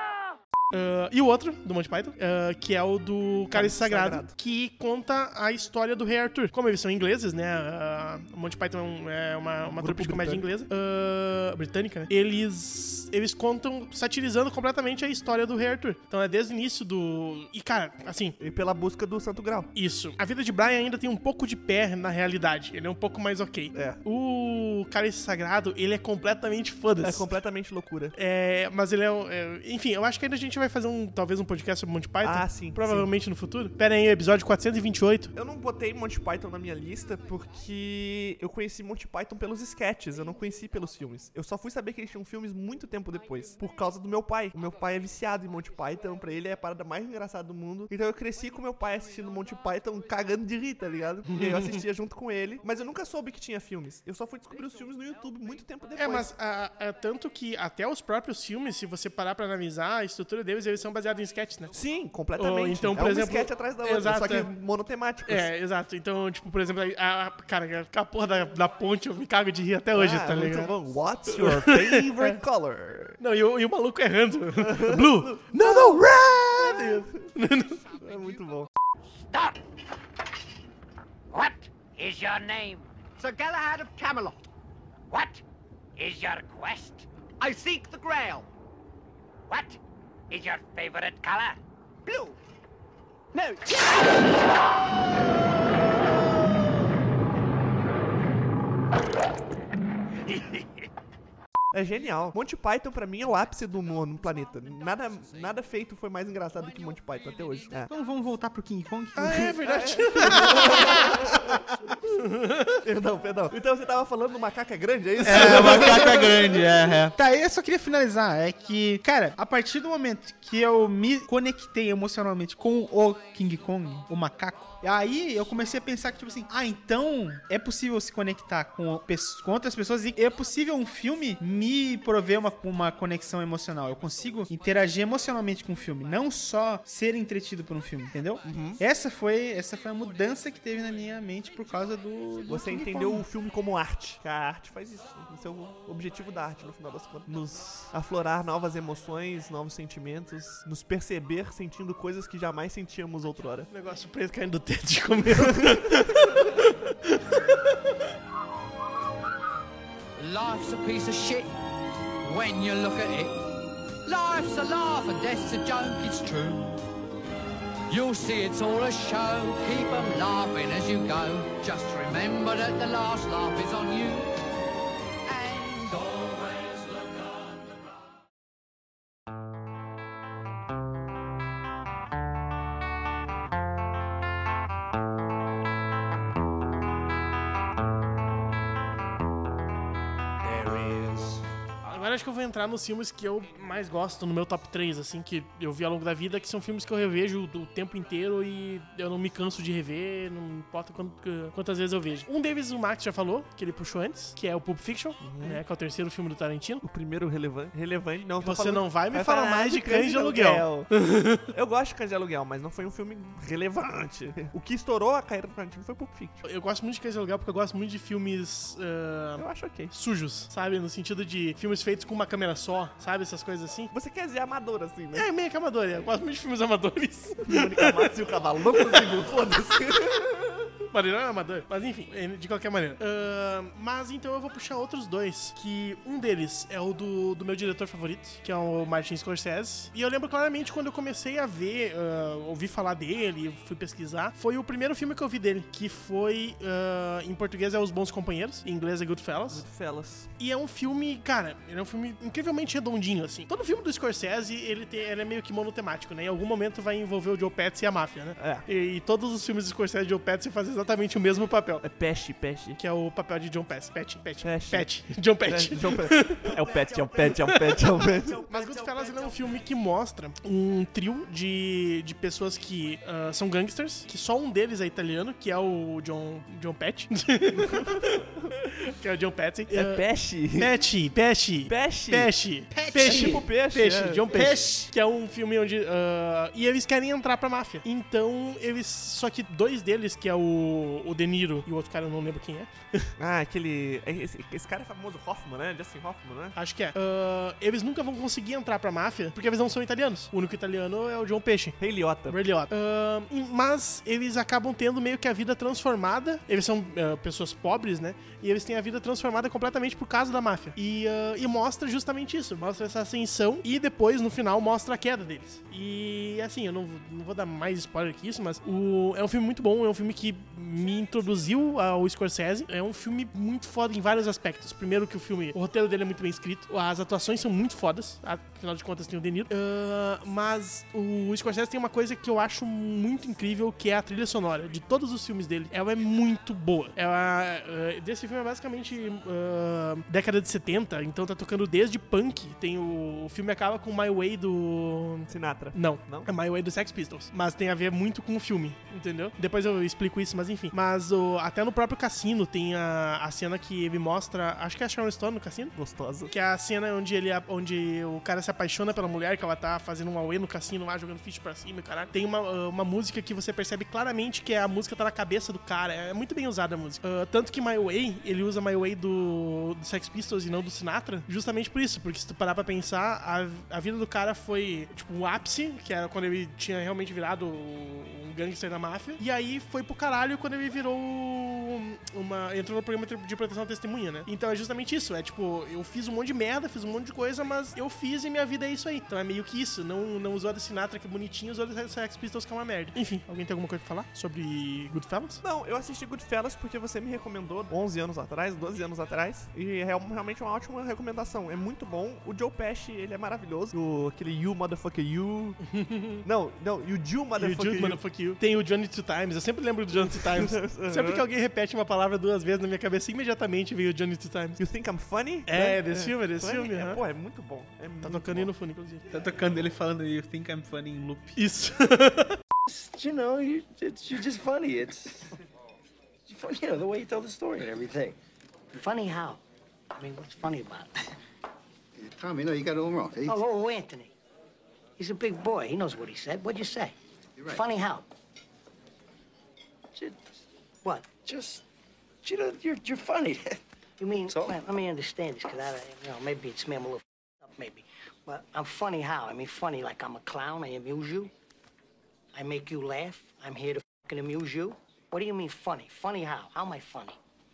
E o outro, do Monty Python, que é o do Cálice Sagrado, que conta a história do Rei Arthur. Como eles são ingleses, né? O Monty Python é uma trupe de comédia inglesa. Britânica, né? Eles contam satirizando completamente a história do Rei Arthur. Então é desde o início do... E, cara, assim... E pela busca do Santo Grau. Isso. A Vida de Brian ainda tem um pouco de pé na realidade. Ele é um pouco mais ok. O Cálice Sagrado, ele é completamente foda-se. É completamente loucura. Mas ele enfim, eu acho que ainda a gente vai fazer talvez um podcast sobre Monty Python. Ah, sim. Provavelmente no futuro. Pera aí, episódio 428. Eu não botei Monty Python na minha lista porque eu conheci Monty Python pelos sketches, eu não conheci pelos filmes. Eu só fui saber que eles tinham filmes muito tempo depois, por causa do meu pai. O meu pai é viciado em Monty Python, pra ele é a parada mais engraçada do mundo. Então eu cresci com meu pai assistindo Monty Python, cagando de rir, tá ligado? E eu assistia junto com ele, mas eu nunca soube que tinha filmes. Eu só fui descobrir os filmes no YouTube muito tempo depois. Mas tanto que até os próprios filmes, se você parar pra analisar, a estrutura deles, eles são baseados em sketches, né? Sim, completamente. Então, por exemplo, um sketch atrás da outra, exato, só que monotemáticos. Exato. Então, tipo, por exemplo, cara, a porra da ponte eu me cago de rir até hoje, tá ligado? Muito bom. What's your favorite color? Não, e o maluco errando. Blue! Não, red! É muito bom. Stop! What is your name? Sir Galahad of Camelot. What is your quest? I seek the Grail. What is your favorite color? Blue. No. É genial. Monty Python, pra mim, é o ápice do humor no planeta. Nada feito foi mais engraçado do que Monty Python até hoje. É. Então vamos voltar pro King Kong? Ah, é verdade. Perdão. Então você tava falando do macaco é grande, é isso? É, o macaco é grande, Tá, eu só queria finalizar, é que, cara, a partir do momento que eu me conectei emocionalmente com o King Kong, o macaco, aí eu comecei a pensar que, tipo assim, então é possível se conectar com outras pessoas e é possível um filme me prover uma conexão emocional. Eu consigo interagir emocionalmente com o filme, não só ser entretido por um filme, entendeu? Uhum. Essa foi a mudança que teve na minha mente por causa do Você King entendeu Kong. o filme como arte. A arte faz isso. Esse é o objetivo da arte, no final das contas. Nos aflorar novas emoções, novos sentimentos, nos perceber sentindo coisas que jamais sentíamos outrora. Negócio preto caindo do teto de comer. Life's a piece of shit when you look at it. Life's a laugh and death's a joke, it's true. You'll see it's all a show, keep 'em laughing as you go. Just remember that the last laugh is on you. And always look on the Agora acho que eu vou entrar nos filmes que eu mais gosto no meu top 3, assim, que eu vi ao longo da vida, que são filmes que eu revejo o tempo inteiro e eu não me canso de rever, não importa quantas vezes eu vejo. Um deles o Max já falou, que ele puxou antes, que é o Pulp Fiction, né, que é o terceiro filme do Tarantino. O primeiro relevante não. Você não vai me falar mais de Cães de Aluguel. Eu gosto de Cães de Aluguel, mas não foi um filme relevante. O que estourou a carreira do Tarantino foi Pulp Fiction. Eu gosto muito de Cães de Aluguel porque eu gosto muito de filmes eu acho ok. Sujos, sabe? No sentido de filmes feitos com uma câmera só, sabe? Essas coisas assim. Você quer dizer amador, assim, né? É, meio que amador. Eu gosto muito de filmes amadores. Mônica Matos e o cavalo. Não consigo, foda-se. Mas não é amador. Mas enfim, de qualquer maneira. Mas então eu vou puxar outros dois. Que um deles é o do meu diretor favorito, que é o Martin Scorsese. E eu lembro claramente quando eu comecei a ver, ouvi falar dele, fui pesquisar. Foi o primeiro filme que eu vi dele, que foi, em português é Os Bons Companheiros, em inglês é Goodfellas. E é um filme, cara, ele é um filme incrivelmente redondinho, assim. Todo filme do Scorsese, ele é meio que monotemático, né? Em algum momento vai envolver o Joe Pesci e a máfia, né? É. E todos os filmes do Scorsese e Joe Pesci fazem exatamente o mesmo papel. É Pesci. Que é o papel de John Pesci. Pet. Pesci. John Pesci. É o Pet. Mas Goodfellas ele é um filme que mostra um trio de pessoas que são gangsters, que só um deles é italiano, que é o John Pesci. Que é o John Pesci. É Pesci? Pesci. Tipo peixe. John Pesci. Que é um filme onde... e eles querem entrar pra máfia. Então, só que dois deles, que é o De Niro e o outro cara, eu não lembro quem é. Ah, aquele... Esse cara é famoso, Hoffman, né? Justin Hoffman, né? Acho que é. Eles nunca vão conseguir entrar pra máfia, porque eles não são italianos. O único italiano é o John Pesci. Ray Liotta. Mas eles acabam tendo meio que a vida transformada. Eles são pessoas pobres, né? E eles têm a vida transformada completamente por causa da máfia. E mostra justamente isso. Mostra essa ascensão e depois, no final, mostra a queda deles. E, assim, eu não vou dar mais spoiler que isso, mas é um filme muito bom. É um filme que me introduziu ao Scorsese. É um filme muito foda em vários aspectos. Primeiro que o roteiro dele é muito bem escrito. As atuações são muito fodas. Afinal de contas, tem o De Niro. Mas o Scorsese tem uma coisa que eu acho muito incrível, que é a trilha sonora. De todos os filmes dele, ela é muito boa. Desse filme é basicamente década de 70, então tá tocando desde punk. Tem o filme acaba com My Way do... Sinatra. Não? É My Way do Sex Pistols. Mas tem a ver muito com o filme, entendeu? Depois eu explico isso, mas enfim. Mas até no próprio cassino tem a cena que ele mostra, acho que é a Sharon Stone no cassino. Gostosa. Que é a cena onde o cara se apaixona pela mulher, que ela tá fazendo um away no cassino lá, jogando ficha pra cima, caralho. Tem uma música que você percebe claramente que a música tá na cabeça do cara. É muito bem usada a música. Tanto que My Way, ele usa My Way do Sex Pistols e não do Sinatra, justamente por isso, porque se tu parar pra pensar, a vida do cara foi, tipo, um ápice, que era quando ele tinha realmente virado um gangster da máfia, e aí foi pro caralho quando ele virou entrou no programa de proteção à testemunha, né? Então é justamente isso. É tipo, eu fiz um monte de merda, fiz um monte de coisa, mas eu fiz e minha vida é isso aí. Então é meio que isso. Não usou a Sinatra, que é bonitinho, usou a Sex Pistols, que é uma merda. Enfim, alguém tem alguma coisa pra falar sobre Goodfellas? Não, eu assisti Goodfellas porque você me recomendou 11 anos atrás, 12 anos atrás, e é realmente uma ótima recomendação. É muito bom. O Joe Pesci, ele é maravilhoso. Aquele You Motherfucker You. não, You Jew Motherfucker You. Tem o Johnny Two Times. Eu sempre lembro do Johnny Two Times. Sempre que alguém repete uma palavra 2 vezes na minha cabeça, imediatamente veio o Johnny Two Times. You Think I'm Funny? Desse filme. Pô, é muito bom. Tá tocando aí no fundo, inclusive. Tá tocando ele falando You Think I'm Funny em loop. Isso. You know, you're just funny. It's funny, you know, the way you tell the story and everything. Funny how? I mean, what's funny about it? Tommy, no, you got it all wrong. Oh, Anthony. He's a big boy. He knows what he said. What'd you say? You're right. Funny how? What? Just, you know, you're funny. You mean, So? well, let me understand this, because maybe it's me, I'm a little up, maybe. But I'm funny how? I mean, funny like I'm a clown, I amuse you. I make you laugh. I'm here to fucking amuse you. What do you mean funny? Funny how? How am I funny?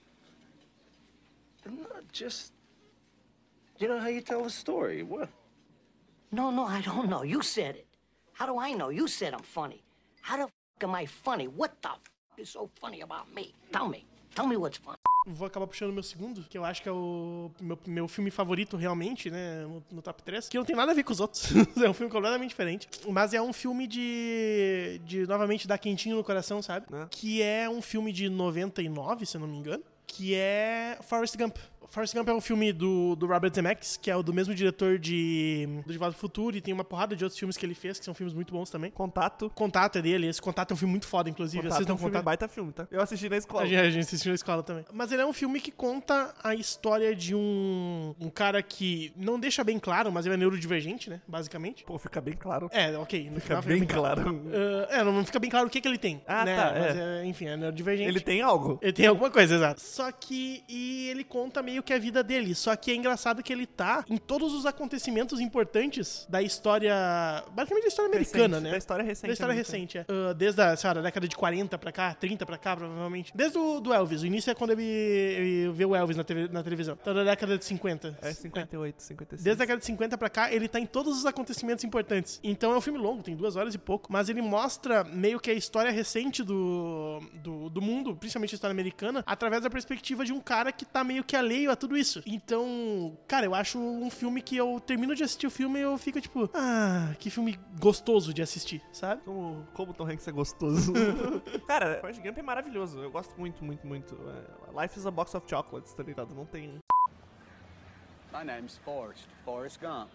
No, just, you know how you tell the story. What? No, I don't know. You said it. How do I know? You said I'm funny. How the fuck am I funny? What the fuck is so funny about me? Tell me. Tell me what's funny. Vou acabar puxando o meu segundo, que eu acho que é o meu filme favorito realmente, né, no top 3, que não tem nada a ver com os outros. É um filme completamente diferente. Mas é um filme de novamente, dar quentinho no coração, sabe? Que é um filme de 99, se eu não me engano, que é Forrest Gump. Forrest Gump é um filme do Robert Zemeckis, que é o do mesmo diretor do De Volta ao Futuro, e tem uma porrada de outros filmes que ele fez, que são filmes muito bons também. Contato é dele. Esse Contato é um filme muito foda, inclusive. Contato Vocês não é um filme baita filme, tá? Eu assisti na escola. A gente assistiu na escola também. Mas ele é um filme que conta a história de um cara que não deixa bem claro, mas ele é neurodivergente, né? Basicamente. Pô, fica bem claro. Ok. No fica final, bem claro. Não fica bem claro o que ele tem. Ah, né? tá. Mas, enfim, é neurodivergente. Ele tem algo. Ele tem alguma coisa, exato. Só que ele conta meio que a vida dele. Só que é engraçado que ele tá em todos os acontecimentos importantes da história, basicamente da história americana, né? Da história recente. Da história recente, desde a década de 40 pra cá, 30 pra cá, provavelmente. Desde do Elvis. O início é quando ele vê o Elvis na televisão. Então, da década de 50. 58, 56. Desde a década de 50 pra cá, ele tá em todos os acontecimentos importantes. Então, é um filme longo, tem 2 horas e pouco, mas ele mostra meio que a história recente do mundo, principalmente a história americana, através da perspectiva de um cara que tá meio que alheio a tudo isso. Então, cara, eu acho um filme que eu termino de assistir o filme e eu fico tipo, que filme gostoso de assistir, sabe? Como o Tom Hanks é gostoso. Cara, Forrest Gump é maravilhoso. Eu gosto muito, muito, muito. Life is a box of chocolates, tá ligado? Não tem... My name's Forrest Gump.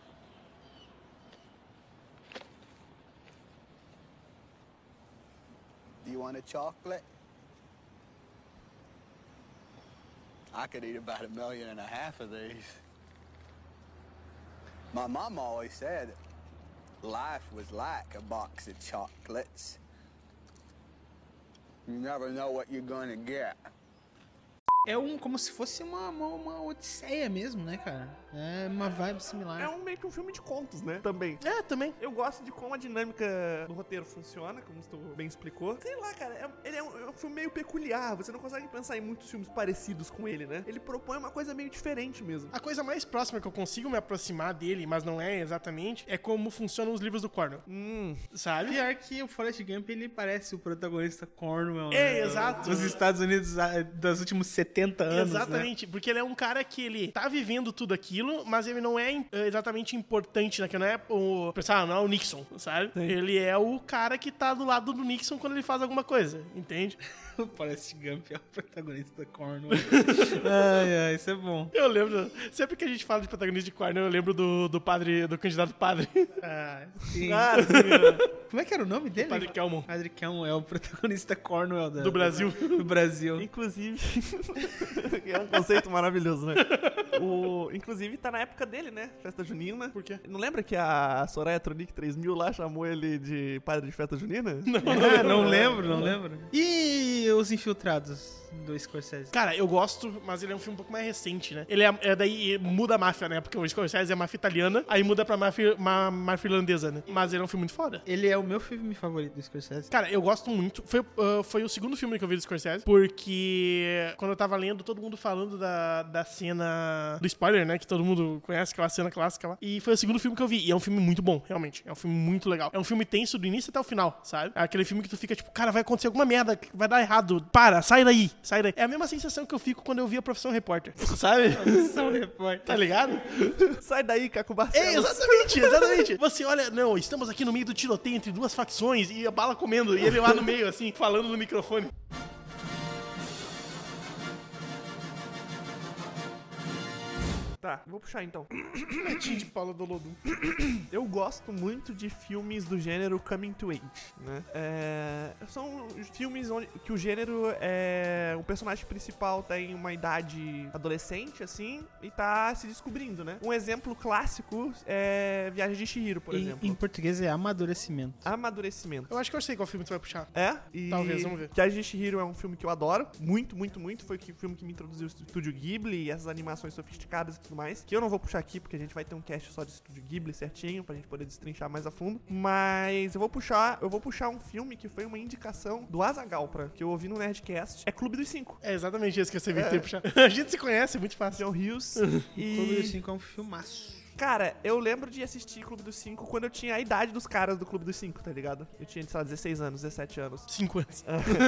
Do you want a chocolate? I could eat about 1.5 million of these. My mom always said life was like a box of chocolates. You never know what you're gonna get. É como se fosse uma odisseia mesmo, né, cara? É uma vibe similar. É meio que um filme de contos, né? Também. Também. Eu gosto de como a dinâmica do roteiro funciona, como tu bem explicou. Sei lá, cara, ele é um filme meio peculiar. Você não consegue pensar em muitos filmes parecidos com ele, né? Ele propõe uma coisa meio diferente mesmo. A coisa mais próxima que eu consigo me aproximar dele, mas não é exatamente, é como funcionam os livros do Cornwell. Sabe? Pior que o Forrest Gump, ele parece o protagonista Cornwell, né? Exato. Dos Estados Unidos dos últimos 70 anos, exatamente, né? Porque ele é um cara que ele tá vivendo tudo aquilo, mas ele não é exatamente importante, né? Que não é não é o Nixon, sabe? Sim. Ele é o cara que tá do lado do Nixon quando ele faz alguma coisa, entende? O Forrest Gump é o protagonista da Cornwell. Isso é bom. Eu lembro, sempre que a gente fala de protagonista de Cornwell, eu lembro do candidato padre. Sim. Como é que era o nome dele? Padre Kelmon. Padre Kelmon é o protagonista Cornwell do Brasil. Do Brasil. Inclusive, é um conceito maravilhoso, né? Inclusive, tá na época dele, né? Festa junina. Por quê? Não lembra que a Soraya Tronic 3000 lá chamou ele de padre de festa junina? Não lembro. E E Os Infiltrados do Scorsese? Cara, eu gosto, mas ele é um filme um pouco mais recente, né? Ele daí muda a máfia, né? Porque o Scorsese é a máfia italiana, aí muda pra máfia irlandesa, né? Mas ele é um filme muito foda. Ele é o meu filme favorito do Scorsese. Cara, eu gosto muito. Foi o segundo filme que eu vi do Scorsese, porque quando eu tava lendo, todo mundo falando da cena do spoiler, né? Que todo mundo conhece, aquela cena clássica lá. E foi o segundo filme que eu vi. E é um filme muito bom, realmente. É um filme muito legal. É um filme tenso do início até o final, sabe? É aquele filme que tu fica tipo, cara, vai acontecer alguma merda, vai dar errado. Para, sai daí. É a mesma sensação que eu fico quando eu vi a Profissão Repórter, sabe? Profissão Repórter. Tá ligado? Sai daí, Caco Barcelos. Exatamente. Você olha, não, estamos aqui no meio do tiroteio entre duas facções e a bala comendo, e ele lá no meio, assim, falando no microfone. Tá, vou puxar então. Netinho de Paula do Lodum. Eu gosto muito de filmes do gênero Coming to Age, né? São filmes onde que o gênero é... O personagem principal tem uma idade adolescente, assim, e tá se descobrindo, né? Um exemplo clássico é Viagem de Chihiro, por exemplo. Em português é Amadurecimento. Amadurecimento. Eu acho que eu sei qual filme tu vai puxar. É? E talvez, vamos ver. Viagem de Chihiro é um filme que eu adoro. Muito, muito, muito. Foi o filme que me introduziu ao Estúdio Ghibli e essas animações sofisticadas e tudo mais, que eu não vou puxar aqui, porque a gente vai ter um cast só de Estúdio Ghibli certinho, pra gente poder destrinchar mais a fundo, mas eu vou puxar um filme que foi uma indicação do Azaghal, que eu ouvi no Nerdcast, é Clube dos Cinco. É exatamente isso que você vai ter puxar. A gente se conhece, é muito fácil. John Hughes. E... Clube dos Cinco é um filmaço. Cara, eu lembro de assistir Clube dos Cinco quando eu tinha a idade dos caras do Clube dos Cinco, tá ligado? Eu tinha, sei lá, 16 anos, 17 anos. 5 anos.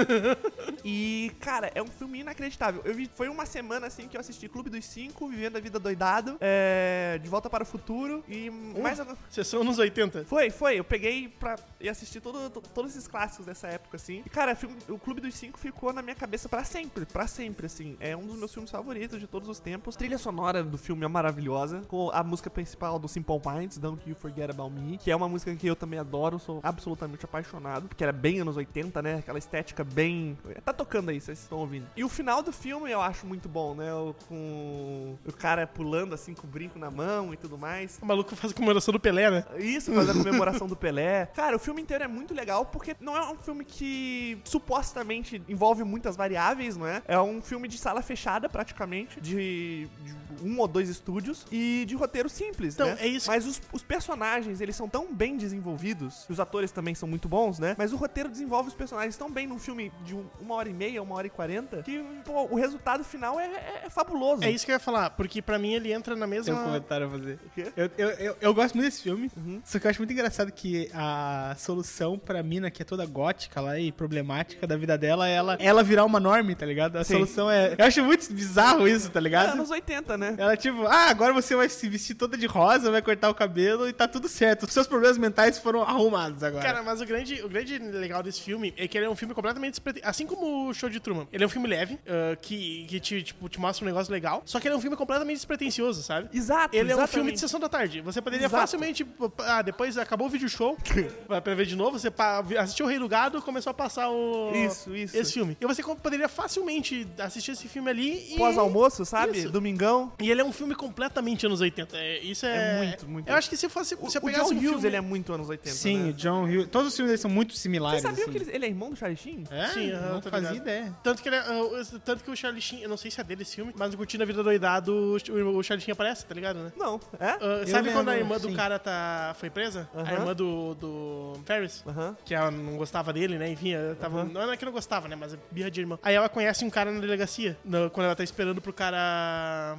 E, cara, é um filme inacreditável. Foi uma semana, assim, que eu assisti Clube dos Cinco, Vivendo a Vida Doidado, De Volta para o Futuro e mais... Sessão nos 80. Foi. Eu peguei e assisti todos esses clássicos dessa época, assim. E, cara, o Clube dos Cinco ficou na minha cabeça pra sempre, assim. É um dos meus filmes favoritos de todos os tempos. A trilha sonora do filme é maravilhosa, com a música principal do Simple Minds, Don't You Forget About Me, que é uma música que eu também adoro, sou absolutamente apaixonado, porque era bem anos 80, né? Aquela estética bem... Tá tocando aí, vocês estão ouvindo. E o final do filme eu acho muito bom, né? Com o cara pulando assim, com o brinco na mão e tudo mais. O maluco faz a comemoração do Pelé, né? Isso, faz a comemoração do Pelé. Cara, o filme inteiro é muito legal, porque não é um filme que supostamente envolve muitas variáveis, não é? É um filme de sala fechada, praticamente, de 1 ou 2 estúdios, e de roteiro simples, então, né? É isso. Mas os personagens, eles são tão bem desenvolvidos, os atores também são muito bons, né? Mas o roteiro desenvolve os personagens tão bem num filme de 1h30, 1h40, que pô, o resultado final é fabuloso. É isso que eu ia falar, porque pra mim ele entra na mesma... Tem um comentário a fazer. O quê? Eu gosto muito desse filme, só que eu acho muito engraçado que a solução pra mina, que é toda gótica lá e problemática da vida dela, é ela virar uma norme, tá ligado? A solução é... Eu acho muito bizarro isso, tá ligado? É anos 80, né? Ela tipo, agora você vai se vestir toda de rosa, vai cortar o cabelo e tá tudo certo. Os seus problemas mentais foram arrumados agora. Cara, mas o grande legal desse filme é que ele é um filme completamente despretensioso. Assim como o Show de Truman. Ele é um filme leve, que te mostra um negócio legal, só que ele é um filme completamente despretensioso, sabe? Exato, Ele é um filme de sessão da tarde. Você poderia facilmente... depois acabou o vídeo show, pra ver de novo, você assistiu o Rei do Gado, começou a passar esse filme. E você poderia facilmente assistir esse filme ali e... Pós-almoço, sabe? Isso. Domingão. E ele é um filme completamente anos 80. Isso é muito. Eu acho que se eu pegasse o John um filme... Hughes, ele é muito anos 80, Sim, né? o John Hughes. Todos os filmes dele são muito similares. Você sabia assim. que ele é irmão do Charlie Sheen? É? Sim, não fazia ideia. Tanto que o Charlie Sheen, eu não sei se é dele esse filme, mas no Curtindo a Vida Doidado, o Charlie Sheen aparece, tá ligado, né? Não, é? Sabe quando a irmã do cara foi presa? A irmã do Ferris, que ela não gostava dele, né? Enfim, ela tava... Não é que não gostava, né? Mas é birra de irmã. Aí ela conhece um cara na delegacia, quando ela tá esperando pro cara...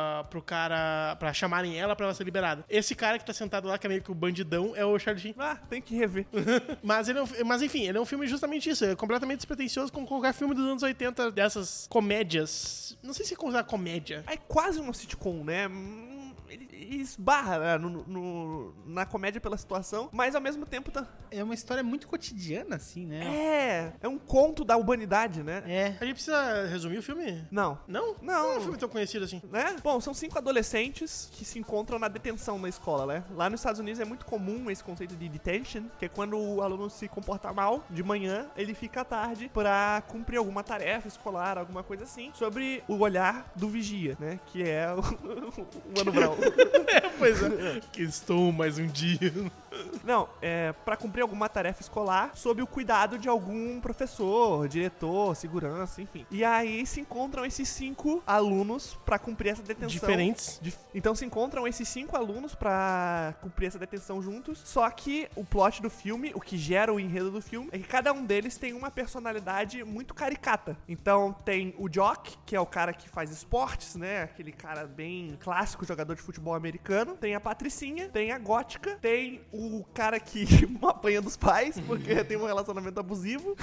pra chamarem ela pra ela ser liberada. Esse cara que tá sentado lá, que é meio que o bandidão, é o Charlie Sheen. Tem que rever. Mas enfim, ele é um filme justamente isso. É completamente despretensioso como qualquer filme dos anos 80, dessas comédias. Não sei se considerar comédia. É quase uma sitcom, né? Ele esbarra, né, na comédia pela situação, mas ao mesmo tempo é uma história muito cotidiana, assim, né? É um conto da humanidade, né? A gente precisa resumir o filme? Não. Não? Não é um filme tão conhecido assim. Né? Bom, são 5 adolescentes que se encontram na detenção na escola, né? Lá nos Estados Unidos é muito comum esse conceito de detention, que é quando o aluno se comporta mal de manhã, ele fica à tarde pra cumprir alguma tarefa escolar, alguma coisa assim, sobre o olhar do vigia, né? Que é o Mano Brown. Pois é. Que estou mais um dia. Não, pra cumprir alguma tarefa escolar sob o cuidado de algum professor, diretor, segurança, enfim. E aí se encontram esses 5 alunos pra cumprir essa detenção. Diferentes. Então se encontram esses 5 alunos pra cumprir essa detenção juntos, só que o plot do filme, o que gera o enredo do filme, é que cada um deles tem uma personalidade muito caricata. Então tem o Jock, que é o cara que faz esportes, né? Aquele cara bem clássico, jogador de futebol americano. Tem a Patricinha, tem a Gótica, tem o cara que apanha dos pais, porque tem um relacionamento abusivo.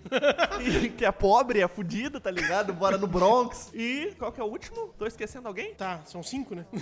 E que é pobre, é fudido, tá ligado? Mora no Bronx. E qual que é o último? Tô esquecendo alguém? Tá, são 5, né?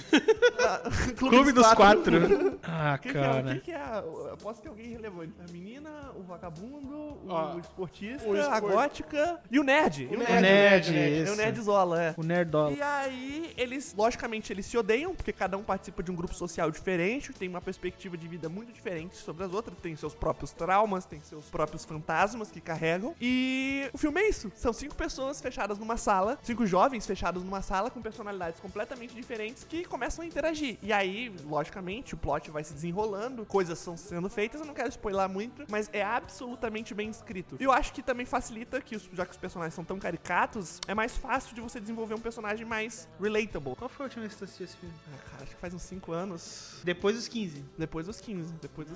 Clube dos 4. Ah, cara. Quem que é? Posso ter alguém relevante. A menina, o vagabundo, o esportista, a gótica e o nerd. O nerd, o Nerdzola, O nerdola. E aí, eles, logicamente, eles se odeiam, porque cada um participa de um grupo social diferente, tem uma perspectiva de vida muito diferente sobre as outras, tem seus próprios traumas, tem seus próprios fantasmas que carregam. E o filme é isso. São 5 pessoas fechadas numa sala, 5 jovens fechados numa sala com personalidades completamente diferentes que começam a interagir. E aí, logicamente, o plot vai se desenrolando, coisas estão sendo feitas, eu não quero spoiler muito, mas é absolutamente bem escrito. E eu acho que também facilita que, já que os personagens são tão caricatos, é mais fácil de você desenvolver um personagem mais relatable. Qual foi a última vez que tu assistiu esse filme? Ah, cara, acho que faz uns 5 anos. Depois dos 15. Depois dos 15.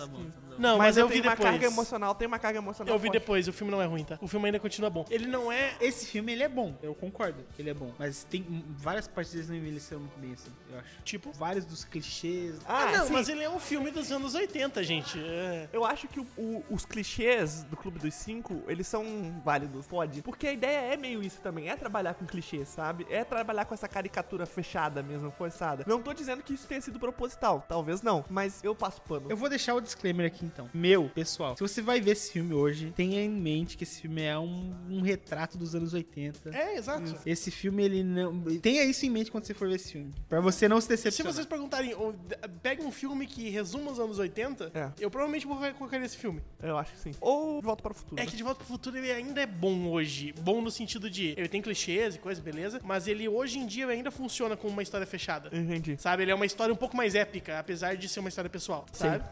Não, mas eu vi tenho uma depois. carga emocional, tem uma carga emocional Eu vi forte. depois, o filme não é ruim, tá? O filme ainda continua bom. Ele não é... Esse filme, ele é bom. Eu concordo que ele é bom. Mas tem várias partes deles não envelheceram muito bem, assim, eu acho. Tipo? Vários dos clichês. não, sim. mas ele é um filme dos anos 80, gente. Eu acho que os clichês do Clube dos 5, eles são válidos, pode. Porque a ideia é meio isso também, é trabalhar com clichês, sabe? É trabalhar com essa caricatura fechada mesmo, forçada. Não tô dizendo que isso tenha sido proposital, talvez não, mas eu passo pano. Eu vou deixar o disclaimer aqui, então. Meu, pessoal, se você vai ver esse filme hoje, tenha em mente que esse filme é um retrato dos anos 80. É, exato. Esse filme, ele não... Tenha isso em mente quando você for ver esse filme. Pra você não se Se decepcionar. vocês perguntarem, pega um filme que resuma os anos 80, eu provavelmente vou colocar nesse filme. Eu acho que sim. Ou De Volta para o Futuro. É que De Volta para o Futuro ele ainda é bom hoje. Bom no sentido de ele tem clichês e coisa, beleza, mas ele hoje em dia ainda funciona como uma história fechada. Entendi. Sabe? Ele é uma história um pouco mais épica, apesar de ser uma história pessoal, sabe?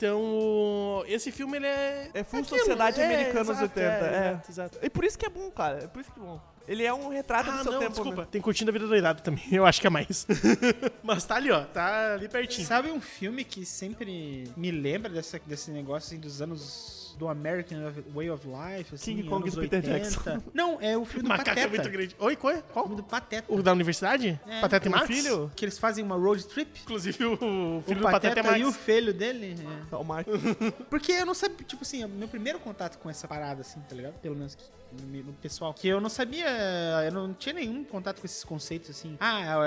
Então, esse filme ele é... É full sociedade americana nos 80. Exato. E por isso que é bom, cara. É por isso que é bom. Ele é um retrato do seu tempo. Desculpa. Né? Tem Curtindo a Vida Doidado também. Eu acho que é mais. Mas tá ali, ó. Tá ali pertinho. Sabe um filme que sempre me lembra desse negócio assim, dos anos... do American Way of Life, assim, King Kong do Peter Jackson. Não, é o filme do Macaco Pateta. é muito grande. Oi, qual? O filme do Pateta. O da universidade? É. Pateta e Max? Filho? Que eles fazem uma road trip. Inclusive o filho O do Pateta Pateta é Max. e o filho dele. O Mark. Porque eu não sabia, tipo assim, meu primeiro contato com essa parada, assim, tá ligado? Pelo menos no pessoal. Que eu não sabia, eu não tinha nenhum contato com esses conceitos, assim.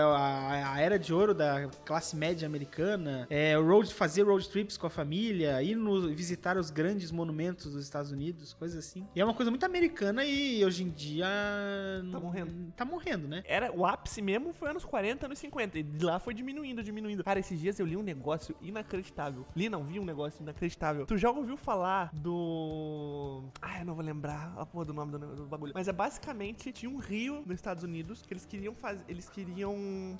A era de ouro da classe média americana, fazer road trips com a família, ir visitar os grandes monumentos dos Estados Unidos, coisas assim. E é uma coisa muito americana e hoje em dia... Tá morrendo. Tá morrendo, né? O ápice mesmo foi anos 40, anos 50. E de lá foi diminuindo. Cara, esses dias eu li um negócio inacreditável. Vi um negócio inacreditável. Tu já ouviu falar do... eu não vou lembrar a porra do nome do bagulho. Mas basicamente, tinha um rio nos Estados Unidos que eles queriam fazer... Eles queriam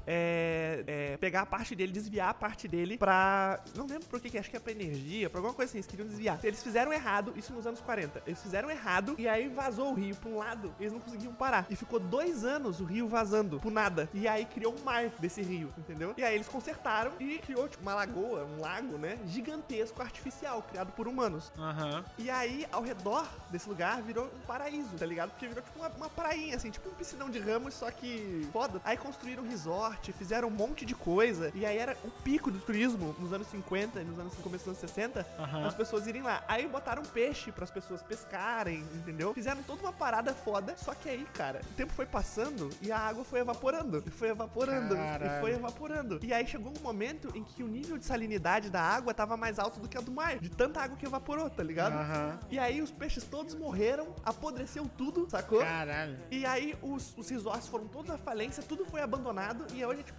pegar a parte dele, desviar a parte dele pra... Não lembro por que, acho que é pra energia, pra alguma coisa assim. Eles queriam desviar. Eles fizeram errado, isso nos anos 40. Eles fizeram errado e aí vazou o rio pra um lado. Eles não conseguiam parar. E ficou 2 anos o rio vazando por nada. E aí criou um mar desse rio, entendeu? E aí eles consertaram e criou tipo uma lagoa, um lago, né? Gigantesco, artificial, criado por humanos. E aí, ao redor desse lugar, virou um paraíso, tá ligado? Porque virou tipo uma prainha, assim, tipo um piscinão de ramos, só que foda. Aí construíram um resort, fizeram um monte de coisa. E aí era o pico do turismo nos anos 50 e nos anos começo dos anos 60, as pessoas irem lá. Aí botaram peixe pras pessoas pescarem, entendeu? Fizeram toda uma parada foda. Só que aí, cara, o tempo foi passando e a água foi evaporando. E foi evaporando. Caralho. E foi evaporando. E aí chegou um momento em que o nível de salinidade da água tava mais alto do que a do mar. De tanta água que evaporou, tá ligado? E aí os peixes todos morreram, apodreceu tudo, sacou? Caralho. E aí os resorts foram todos à falência, tudo foi abandonado. E hoje é tipo um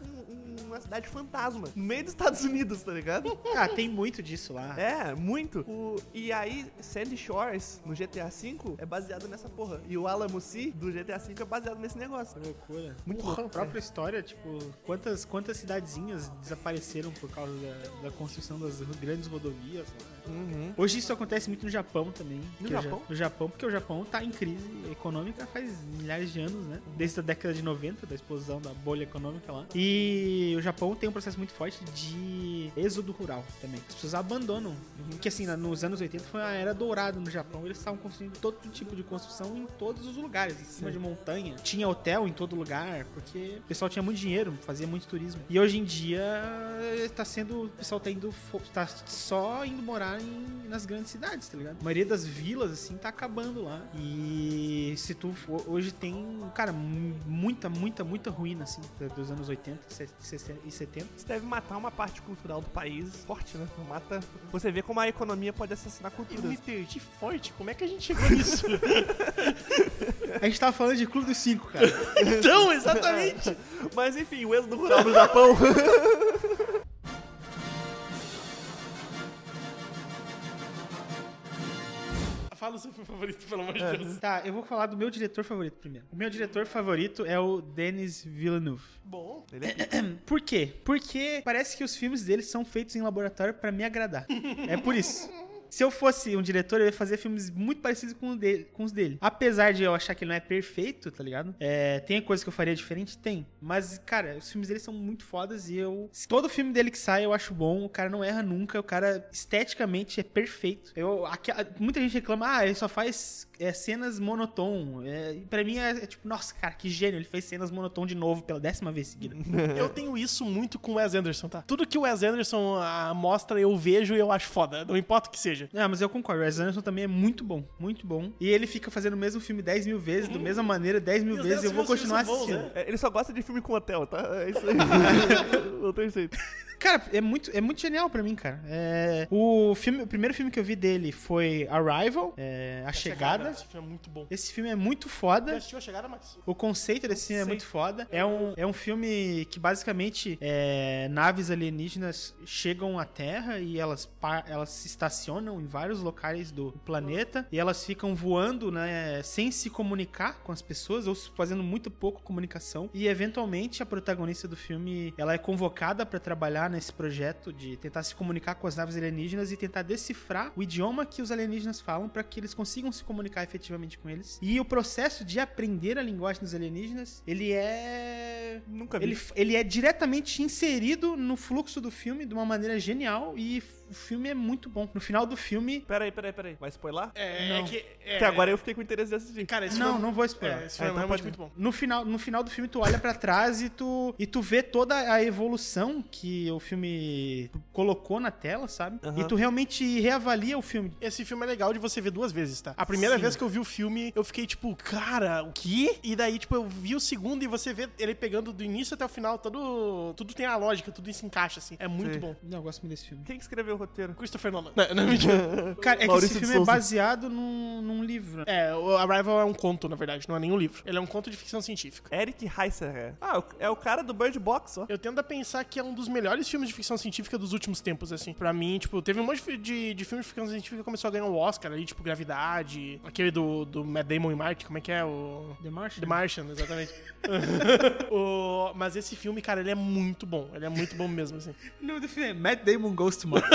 uma cidade fantasma, no meio dos Estados Unidos, tá ligado? Ah, tem muito disso lá. É, muito. E aí, Sandy Shores, no GTA V, é baseado nessa porra. E o Alamo Sea, do GTA V, é baseado nesse negócio. Que loucura. Muito Porra, louco, a própria história, tipo, quantas cidadezinhas desapareceram por causa da construção das grandes rodovias. Uhum. Hoje isso acontece muito no Japão também. No Japão? No Japão, porque o Japão tá em crise econômica faz milhares de anos, né? Desde a década de 90, da explosão da bolha econômica lá. E o Japão tem um processo muito forte de êxodo rural também. As pessoas abandonam. Que assim, nos anos 80 foi uma era dourada no Japão. Eles estavam construindo todo tipo de construção em todos os lugares. Em cima de montanha. Tinha hotel em todo lugar, porque o pessoal tinha muito dinheiro, fazia muito turismo. E hoje em dia o pessoal tá só indo morar nas grandes cidades, tá ligado? A maioria das vilas, assim, tá acabando lá. E se tu for, hoje tem, cara, muita ruína, assim, dos anos 80 e 70. Isso deve matar uma parte cultural do país forte, né? Mata. Você vê como a economia pode assassinar culturas. Eu me perdi forte. Como é que a gente chegou nisso? A gente tava falando de Clube dos 5, cara. Então, exatamente. Mas enfim, o êxodo rural no Japão. Fala o seu filme favorito, pelo amor de Deus. Tá, eu vou falar do meu diretor favorito primeiro. O meu diretor favorito é o Denis Villeneuve. Bom. Ele é... Por quê? Porque parece que os filmes dele são feitos em laboratório pra me agradar. É por isso. Se eu fosse um diretor, eu ia fazer filmes muito parecidos com os dele. Apesar de eu achar que ele não é perfeito, tá ligado? Tem coisa que eu faria diferente? Tem. Mas, cara, os filmes dele são muito fodas e todo filme dele que sai eu acho bom. O cara não erra nunca. O cara, esteticamente, é perfeito. Muita gente reclama, ele só faz cenas monotom. E pra mim é tipo, nossa, cara, que gênio. Ele fez cenas monotom de novo pela 10ª vez seguida. Eu tenho isso muito com o Wes Anderson, tá? Tudo que o Wes Anderson mostra, eu vejo e eu acho foda. Não importa o que seja. Mas eu concordo. O Wes Anderson também é muito bom. Muito bom. E ele fica fazendo o mesmo filme 10 mil vezes, da mesma maneira, 10 mil vezes. E eu vou continuar assistindo. Né? Ele só gosta de filme com hotel, tá? É isso aí. Não tem jeito. Cara, é muito genial pra mim, cara. O primeiro filme que eu vi dele foi Arrival, A Chegada. Esse filme é muito bom. Esse filme é muito foda. Já assistiu A Chegada, Max? O conceito desse filme é muito foda. É um filme que basicamente naves alienígenas chegam à Terra e elas se estacionam em vários locais do planeta e elas ficam voando, né, sem se comunicar com as pessoas ou fazendo muito pouco comunicação. E eventualmente a protagonista do filme, ela é convocada pra trabalhar nesse projeto de tentar se comunicar com as naves alienígenas e tentar decifrar o idioma que os alienígenas falam para que eles consigam se comunicar efetivamente com eles. E o processo de aprender a linguagem dos alienígenas, ele é... Nunca vi. Ele é diretamente inserido no fluxo do filme de uma maneira genial e o filme é muito bom. No final do filme... Peraí. Vai spoiler? Não. Até agora eu fiquei com interesse de assistir. Cara, não vou spoiler. Esse filme é realmente muito bom. No final do filme, tu olha pra trás e tu vê toda a evolução que o filme colocou na tela, sabe? E tu realmente reavalia o filme. Esse filme é legal de você ver 2 vezes, tá? A primeira vez que eu vi o filme, eu fiquei tipo, cara, o quê? E daí, tipo, eu vi o segundo e você vê ele pegando do início até o final, tudo tem a lógica, tudo se encaixa, assim. É muito bom. Não, eu gosto muito desse filme. Quem que escreveu o roteiro? Christopher Nolan. Não, mentira. Cara, é que esse filme é baseado num livro. O Arrival é um conto, na verdade, não é nenhum livro. Ele é um conto de ficção científica. Eric Heisserer. É o cara do Bird Box, ó. Eu tendo a pensar que é um dos melhores filmes de ficção científica dos últimos tempos, assim. Pra mim, tipo, teve um monte de filmes de ficção científica que começou a ganhar um Oscar ali, tipo, Gravidade, aquele do Matt Damon e Marty, como é que é? The Martian. The Martian, exatamente. Mas esse filme, cara, ele é muito bom. Ele é muito bom mesmo, assim. O nome do filme é Matt Damon Goes to Mars.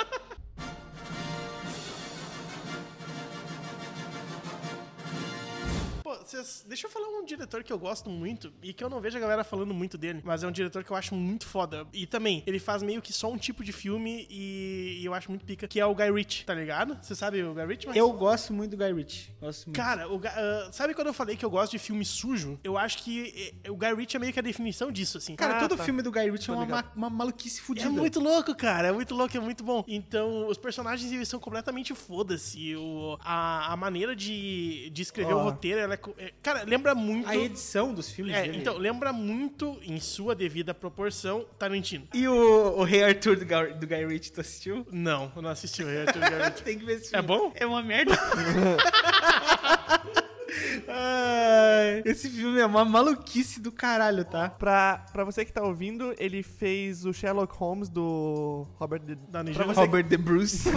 Deixa eu falar um diretor que eu gosto muito e que eu não vejo a galera falando muito dele, mas é um diretor que eu acho muito foda. E também, ele faz meio que só um tipo de filme e eu acho muito pica, que é o Guy Ritchie, tá ligado? Você sabe o Guy Ritchie? Mas... Eu gosto muito do Guy Ritchie. Cara, sabe quando eu falei que eu gosto de filme sujo? Eu acho que o Guy Ritchie é meio que a definição disso, assim. Cara, todo filme do Guy Ritchie é uma maluquice fodida. É muito louco, cara. É muito louco, é muito bom. Então, os personagens, eles são completamente foda-se. A maneira de escrever o roteiro, ela cara, lembra muito... A edição dos filmes dele. Então, lembra muito, em sua devida proporção, Tarantino. E o Rei Arthur do Guy Ritchie, tu assistiu? Não, eu não assisti o Rei Arthur do Guy Ritchie. Tem que ver esse filme. É bom? É uma merda. Esse filme é uma maluquice do caralho, tá? Pra você que tá ouvindo, ele fez o Sherlock Holmes do Robert Downey Jr. Robert De Bruce.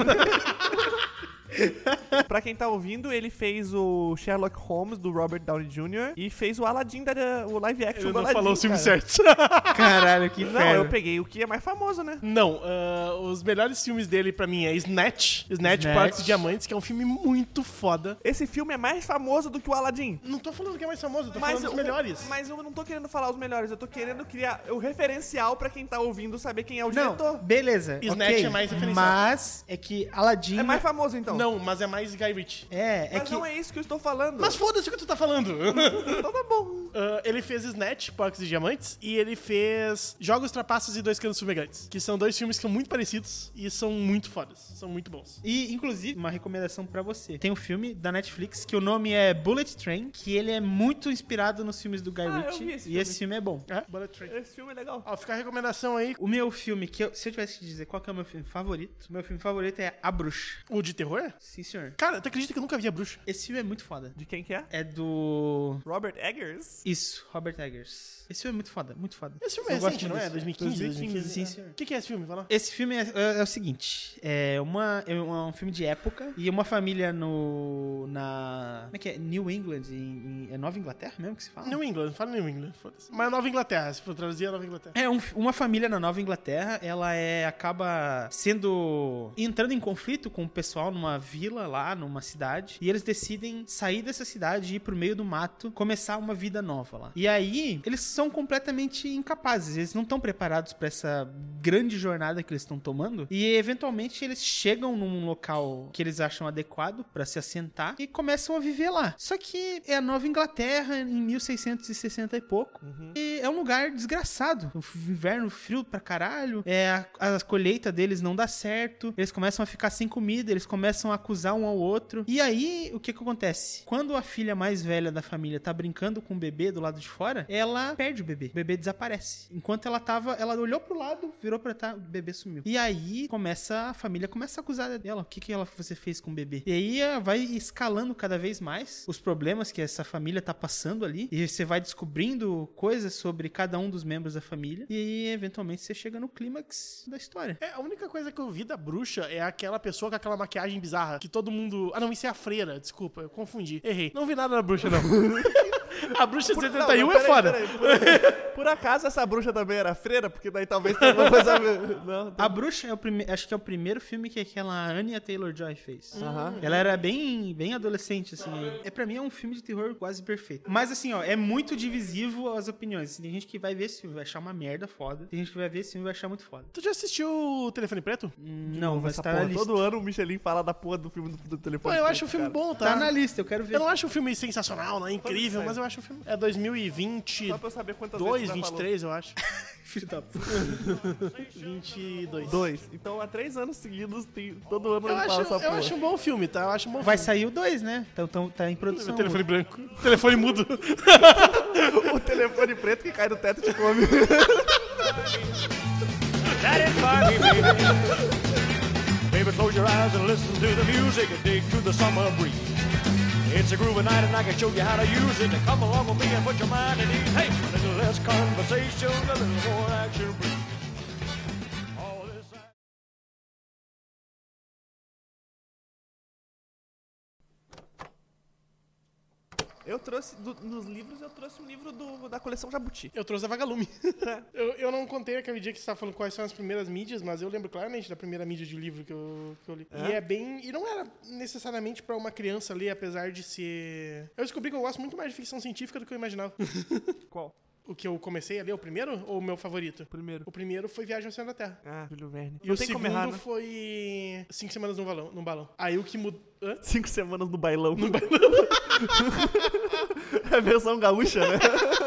Pra quem tá ouvindo, ele fez o Sherlock Holmes do Robert Downey Jr. e fez o Aladdin, o live action Ele do não Aladdin, falou o filme cara. certo. Caralho, que inferno. Não, eu peguei o que é mais famoso, né? Não, os melhores filmes dele pra mim é Snatch, Parques e Diamantes, que é um filme muito foda. Esse filme é mais famoso do que o Aladdin. Não tô falando que é mais famoso, eu tô falando dos melhores. Mas eu não tô querendo falar os melhores, eu tô querendo criar o referencial pra quem tá ouvindo saber quem é o diretor. Beleza. Snatch ok, é mais referencial. Mas é que Aladdin... É mais famoso, então. Não, mas é mais Guy Ritchie. Mas que... não é isso que eu estou falando. Mas foda-se o que tu tá falando. Então tá bom. Ele fez Snatch, Parques e Diamantes, e ele fez Jogos Trapaços e Dois Canos Fumegantes, que são dois filmes que são muito parecidos e são muito fodas, são muito bons. E, inclusive, uma recomendação pra você. Tem um filme da Netflix que o nome é Bullet Train, que ele é muito inspirado nos filmes do Guy Ritchie. E esse filme é bom. Bullet Train. Esse filme é legal. Ó, fica a recomendação aí. O meu filme, se eu tivesse que dizer qual que é o meu filme favorito, meu filme favorito é A Bruxa. O de terror? Sim, senhor. Cara, tu acredita que eu nunca vi A Bruxa? Esse filme é muito foda. De quem que é? É do... Robert Eggers? Isso, Robert Eggers. Esse filme é muito foda, muito foda. Esse filme é recente, não é? 2015? 2015, sim, senhor. O que é esse filme? Vai lá. Esse filme é o seguinte, é um filme de época e uma família como é que é? New England, é Nova Inglaterra mesmo que se fala? New England, fala New England, foda-se. Mas é Nova Inglaterra, se for traduzir é Nova Inglaterra. É uma família na Nova Inglaterra, ela acaba entrando em conflito com o pessoal numa vila lá, numa cidade, e eles decidem sair dessa cidade e ir pro meio do mato, começar uma vida nova lá. E aí, eles são completamente incapazes, eles não estão preparados pra essa grande jornada que eles estão tomando, e eventualmente eles chegam num local que eles acham adequado pra se assentar e começam a viver lá. Só que é a Nova Inglaterra em 1660 e pouco, e é um lugar desgraçado, o inverno frio pra caralho, a colheita deles não dá certo, eles começam a ficar sem comida, eles começam a acusar um ao outro, e aí o que acontece? Quando a filha mais velha da família tá brincando com o bebê do lado de fora, ela perde o bebê desaparece. Enquanto ela olhou pro lado, virou pra trás, o bebê sumiu. E aí a família começa a acusar dela, o que você fez com o bebê? E aí vai escalando cada vez mais os problemas que essa família tá passando ali, e você vai descobrindo coisas sobre cada um dos membros da família, e aí eventualmente você chega no clímax da história. A única coisa que eu vi da bruxa é aquela pessoa com aquela maquiagem bizarra, que todo mundo... Ah, não, isso é a freira, desculpa, eu confundi. Errei. Não vi nada da bruxa, não. A bruxa de 71 é foda. Por acaso essa bruxa também era freira? Porque daí talvez tenha alguma coisa a ver. Não, A bruxa acho que é o primeiro filme que aquela Anya Taylor-Joy fez. Ela era bem adolescente, assim. Pra mim é um filme de terror quase perfeito. Mas assim, ó, é muito divisivo as opiniões. Tem gente que vai ver esse filme e vai achar uma merda foda. Tem gente que vai ver esse filme e vai achar muito foda. Tu já assistiu o Telefone Preto? Não, vai estar na lista. Todo ano o Michelin fala da porra do filme do Telefone Pô, eu Preto, acho o filme bom, tá? Tá na lista, eu quero ver. Eu não acho o filme sensacional, não é incrível, mas eu acho o filme... É 2020... Só pra eu saber quantas vezes 23, eu acho. Filho da puta. 22. Então há 3 anos seguidos, todo ano ele fala essa porra. Eu acho um bom filme, tá? Eu acho um bom Vai filme. sair o 2, né? Então tá em produção. Telefone branco. Telefone mudo. O telefone preto que cai do teto e te come. That is Barbie, baby. Baby, close your eyes and listen to the music and dig through the summer breeze. It's a groovy night and I can show you how to use it. Come along with me and put your mind at ease. Hey, a little less conversation, a little more action, please. All this... Eu trouxe, nos livros, eu trouxe um livro da coleção Jabuti. Eu trouxe a Vagalume. eu não contei aquele dia que você estava falando quais são as primeiras mídias, mas eu lembro claramente da primeira mídia de livro que eu li. E é bem... E não era necessariamente pra uma criança ler, apesar de ser... Eu descobri que eu gosto muito mais de ficção científica do que eu imaginava. Qual? O que eu comecei a ler, o primeiro? Ou o meu favorito? Primeiro. O primeiro foi Viagem ao Centro da Terra. Ah, Júlio Verne. E o segundo foi 5 semanas no balão. Aí o que mudou... 5 semanas no bailão. É a versão gaúcha, né?